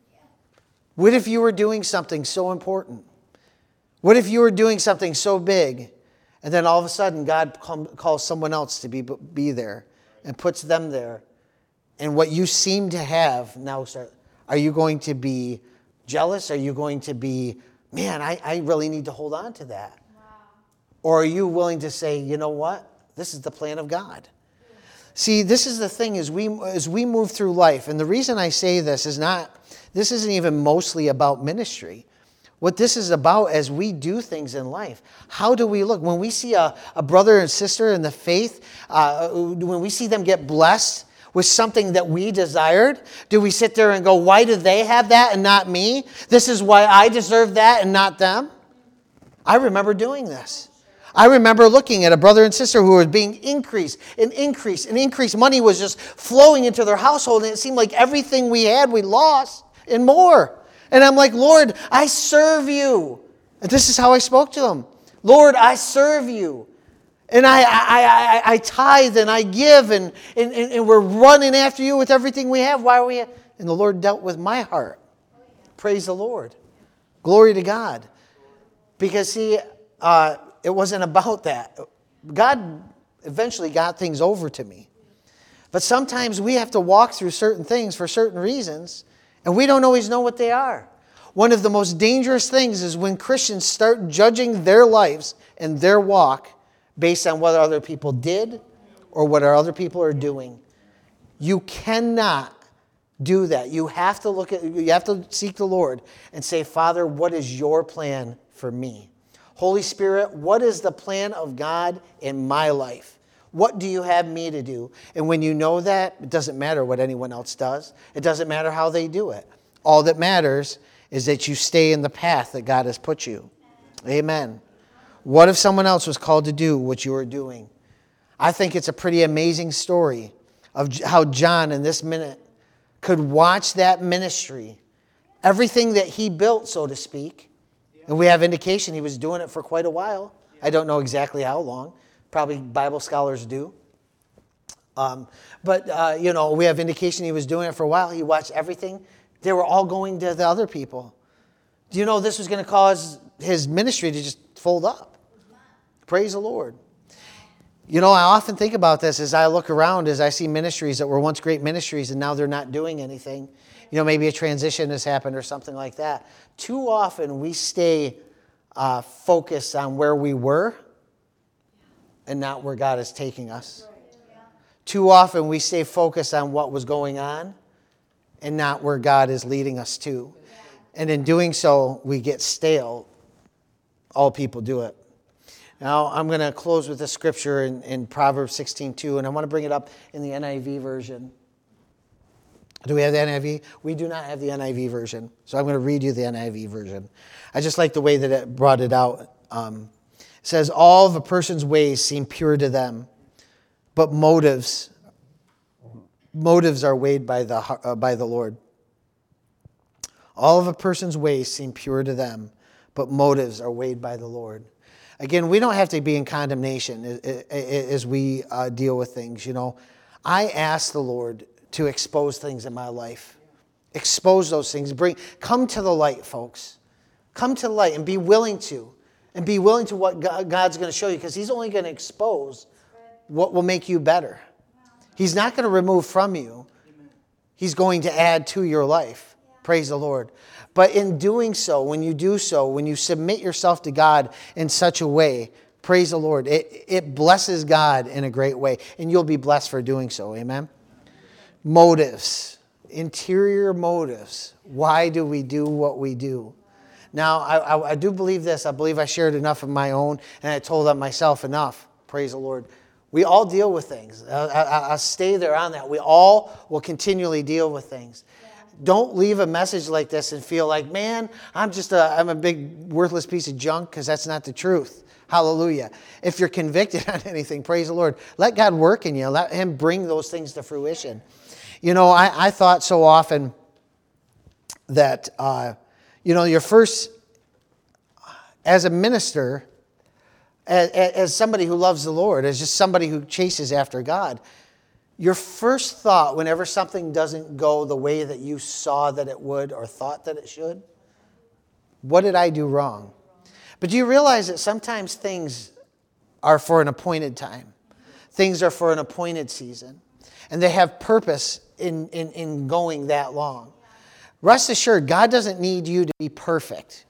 What if you were doing something so important? What if you were doing something so big, and then all of a sudden God calls someone else to be, be there and puts them there? And what you seem to have now, start, are you going to be jealous? Are you going to be, man, I, I really need to hold on to that? Wow. Or are you willing to say, you know what? This is the plan of God. See, this is the thing as we, as we move through life. And the reason I say this is not, this isn't even mostly about ministry. What this is about as we do things in life. How do we look? When we see a, a brother and sister in the faith, uh, when we see them get blessed with something that we desired, do we sit there and go, why do they have that and not me? This is why I deserve that and not them? I remember doing this. I remember looking at a brother and sister who were being increased and increased and increased. Money was just flowing into their household, and it seemed like everything we had, we lost and more. And I'm like, Lord, I serve you. And this is how I spoke to him. Lord, I serve you. And I, I, I, I tithe and I give, and, and, and we're running after you with everything we have. Why are we? And the Lord dealt with my heart. Praise the Lord. Glory to God. Because, see, uh, it wasn't about that. God eventually got things over to me. But sometimes we have to walk through certain things for certain reasons, and we don't always know what they are. One of the most dangerous things is when Christians start judging their lives and their walk based on what other people did or what other people are doing. You cannot do that. You have to look at, you have to seek the Lord and say, Father, what is your plan for me? Holy Spirit, what is the plan of God in my life? What do you have me to do? And when you know that, it doesn't matter what anyone else does. It doesn't matter how they do it. All that matters is that you stay in the path that God has put you. Amen. What if someone else was called to do what you are doing? I think it's a pretty amazing story of how John in this minute could watch that ministry, everything that he built, so to speak. And we have indication he was doing it for quite a while. I don't know exactly how long. Probably Bible scholars do. Um, but, uh, you know, we have indication he was doing it for a while. He watched everything. They were all going to the other people. Do you know this was going to cause his ministry to just fold up? Praise the Lord. You know, I often think about this as I look around, as I see ministries that were once great ministries and now they're not doing anything. You know, maybe a transition has happened or something like that. Too often we stay uh, focused on where we were and not where God is taking us. Too often we stay focused on what was going on and not where God is leading us to. And in doing so, we get stale. All people do it. Now, I'm going to close with a scripture in, in Proverbs sixteen two, and I want to bring it up in the N I V version. Do we have the N I V? We do not have the N I V version. So I'm going to read you the N I V version. I just like the way that it brought it out. Um, it says, all of a person's ways seem pure to them, but motives, motives are weighed by the, uh, by the Lord. All of a person's ways seem pure to them, but motives are weighed by the Lord. Again, we don't have to be in condemnation as we uh, deal with things. You know, I ask the Lord to expose things in my life. Expose those things. Bring, come to the light, folks. Come to the light and be willing to. And be willing to what God's going to show you, because He's only going to expose what will make you better. He's not going to remove from you. He's going to add to your life. Praise the Lord. But in doing so, when you do so, when you submit yourself to God in such a way, praise the Lord, it, it blesses God in a great way. And you'll be blessed for doing so. Amen. Motives. Interior motives. Why do we do what we do? Now, I, I, I do believe this. I believe I shared enough of my own, and I told on myself enough. Praise the Lord. We all deal with things. I, I, I'll stay there on that. We all will continually deal with things. Don't leave a message like this and feel like, man, I'm just a, I'm a big worthless piece of junk, because that's not the truth. Hallelujah. If you're convicted on anything, praise the Lord. Let God work in you. Let Him bring those things to fruition. You know, I, I thought so often that, uh, you know, your first, as a minister, as, as somebody who loves the Lord, as just somebody who chases after God, your first thought whenever something doesn't go the way that you saw that it would or thought that it should, what did I do wrong? But do you realize that sometimes things are for an appointed time? Things are for an appointed season. And they have purpose in, in, in going that long. Rest assured, God doesn't need you to be perfect.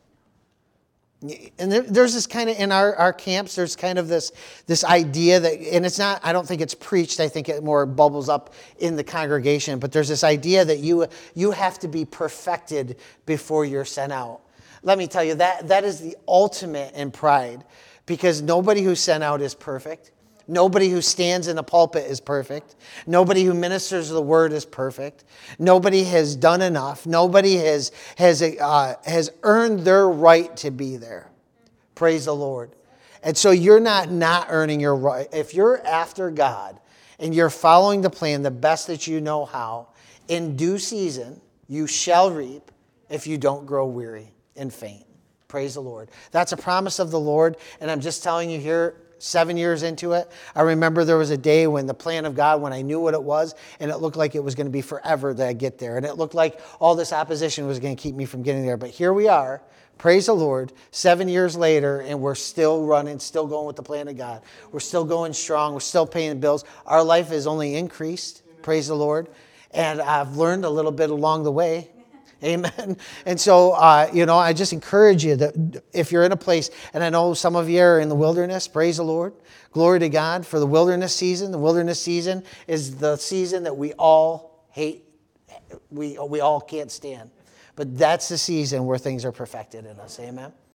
And there, there's this kind of, in our, our camps, there's kind of this, this idea that, and it's not, I don't think it's preached, I think it more bubbles up in the congregation, but there's this idea that you, you have to be perfected before you're sent out. Let me tell you, that, that is the ultimate in pride, because nobody who's sent out is perfect. Nobody who stands in a pulpit is perfect. Nobody who ministers the word is perfect. Nobody has done enough. Nobody has, has, uh, has earned their right to be there. Praise the Lord. And so you're not not earning your right. If you're after God and you're following the plan the best that you know how, in due season you shall reap if you don't grow weary and faint. Praise the Lord. That's a promise of the Lord. And I'm just telling you here, seven years into it, I remember there was a day when the plan of God, when I knew what it was, and it looked like it was going to be forever that I get there. And it looked like all this opposition was going to keep me from getting there. But here we are, praise the Lord, seven years later, and we're still running, still going with the plan of God. We're still going strong. We're still paying the bills. Our life has only increased, praise the Lord. And I've learned a little bit along the way. Amen. And so, uh, you know, I just encourage you that if you're in a place, and I know some of you are in the wilderness, praise the Lord. Glory to God for the wilderness season. The wilderness season is the season that we all hate. We, we all can't stand. But that's the season where things are perfected in us. Amen.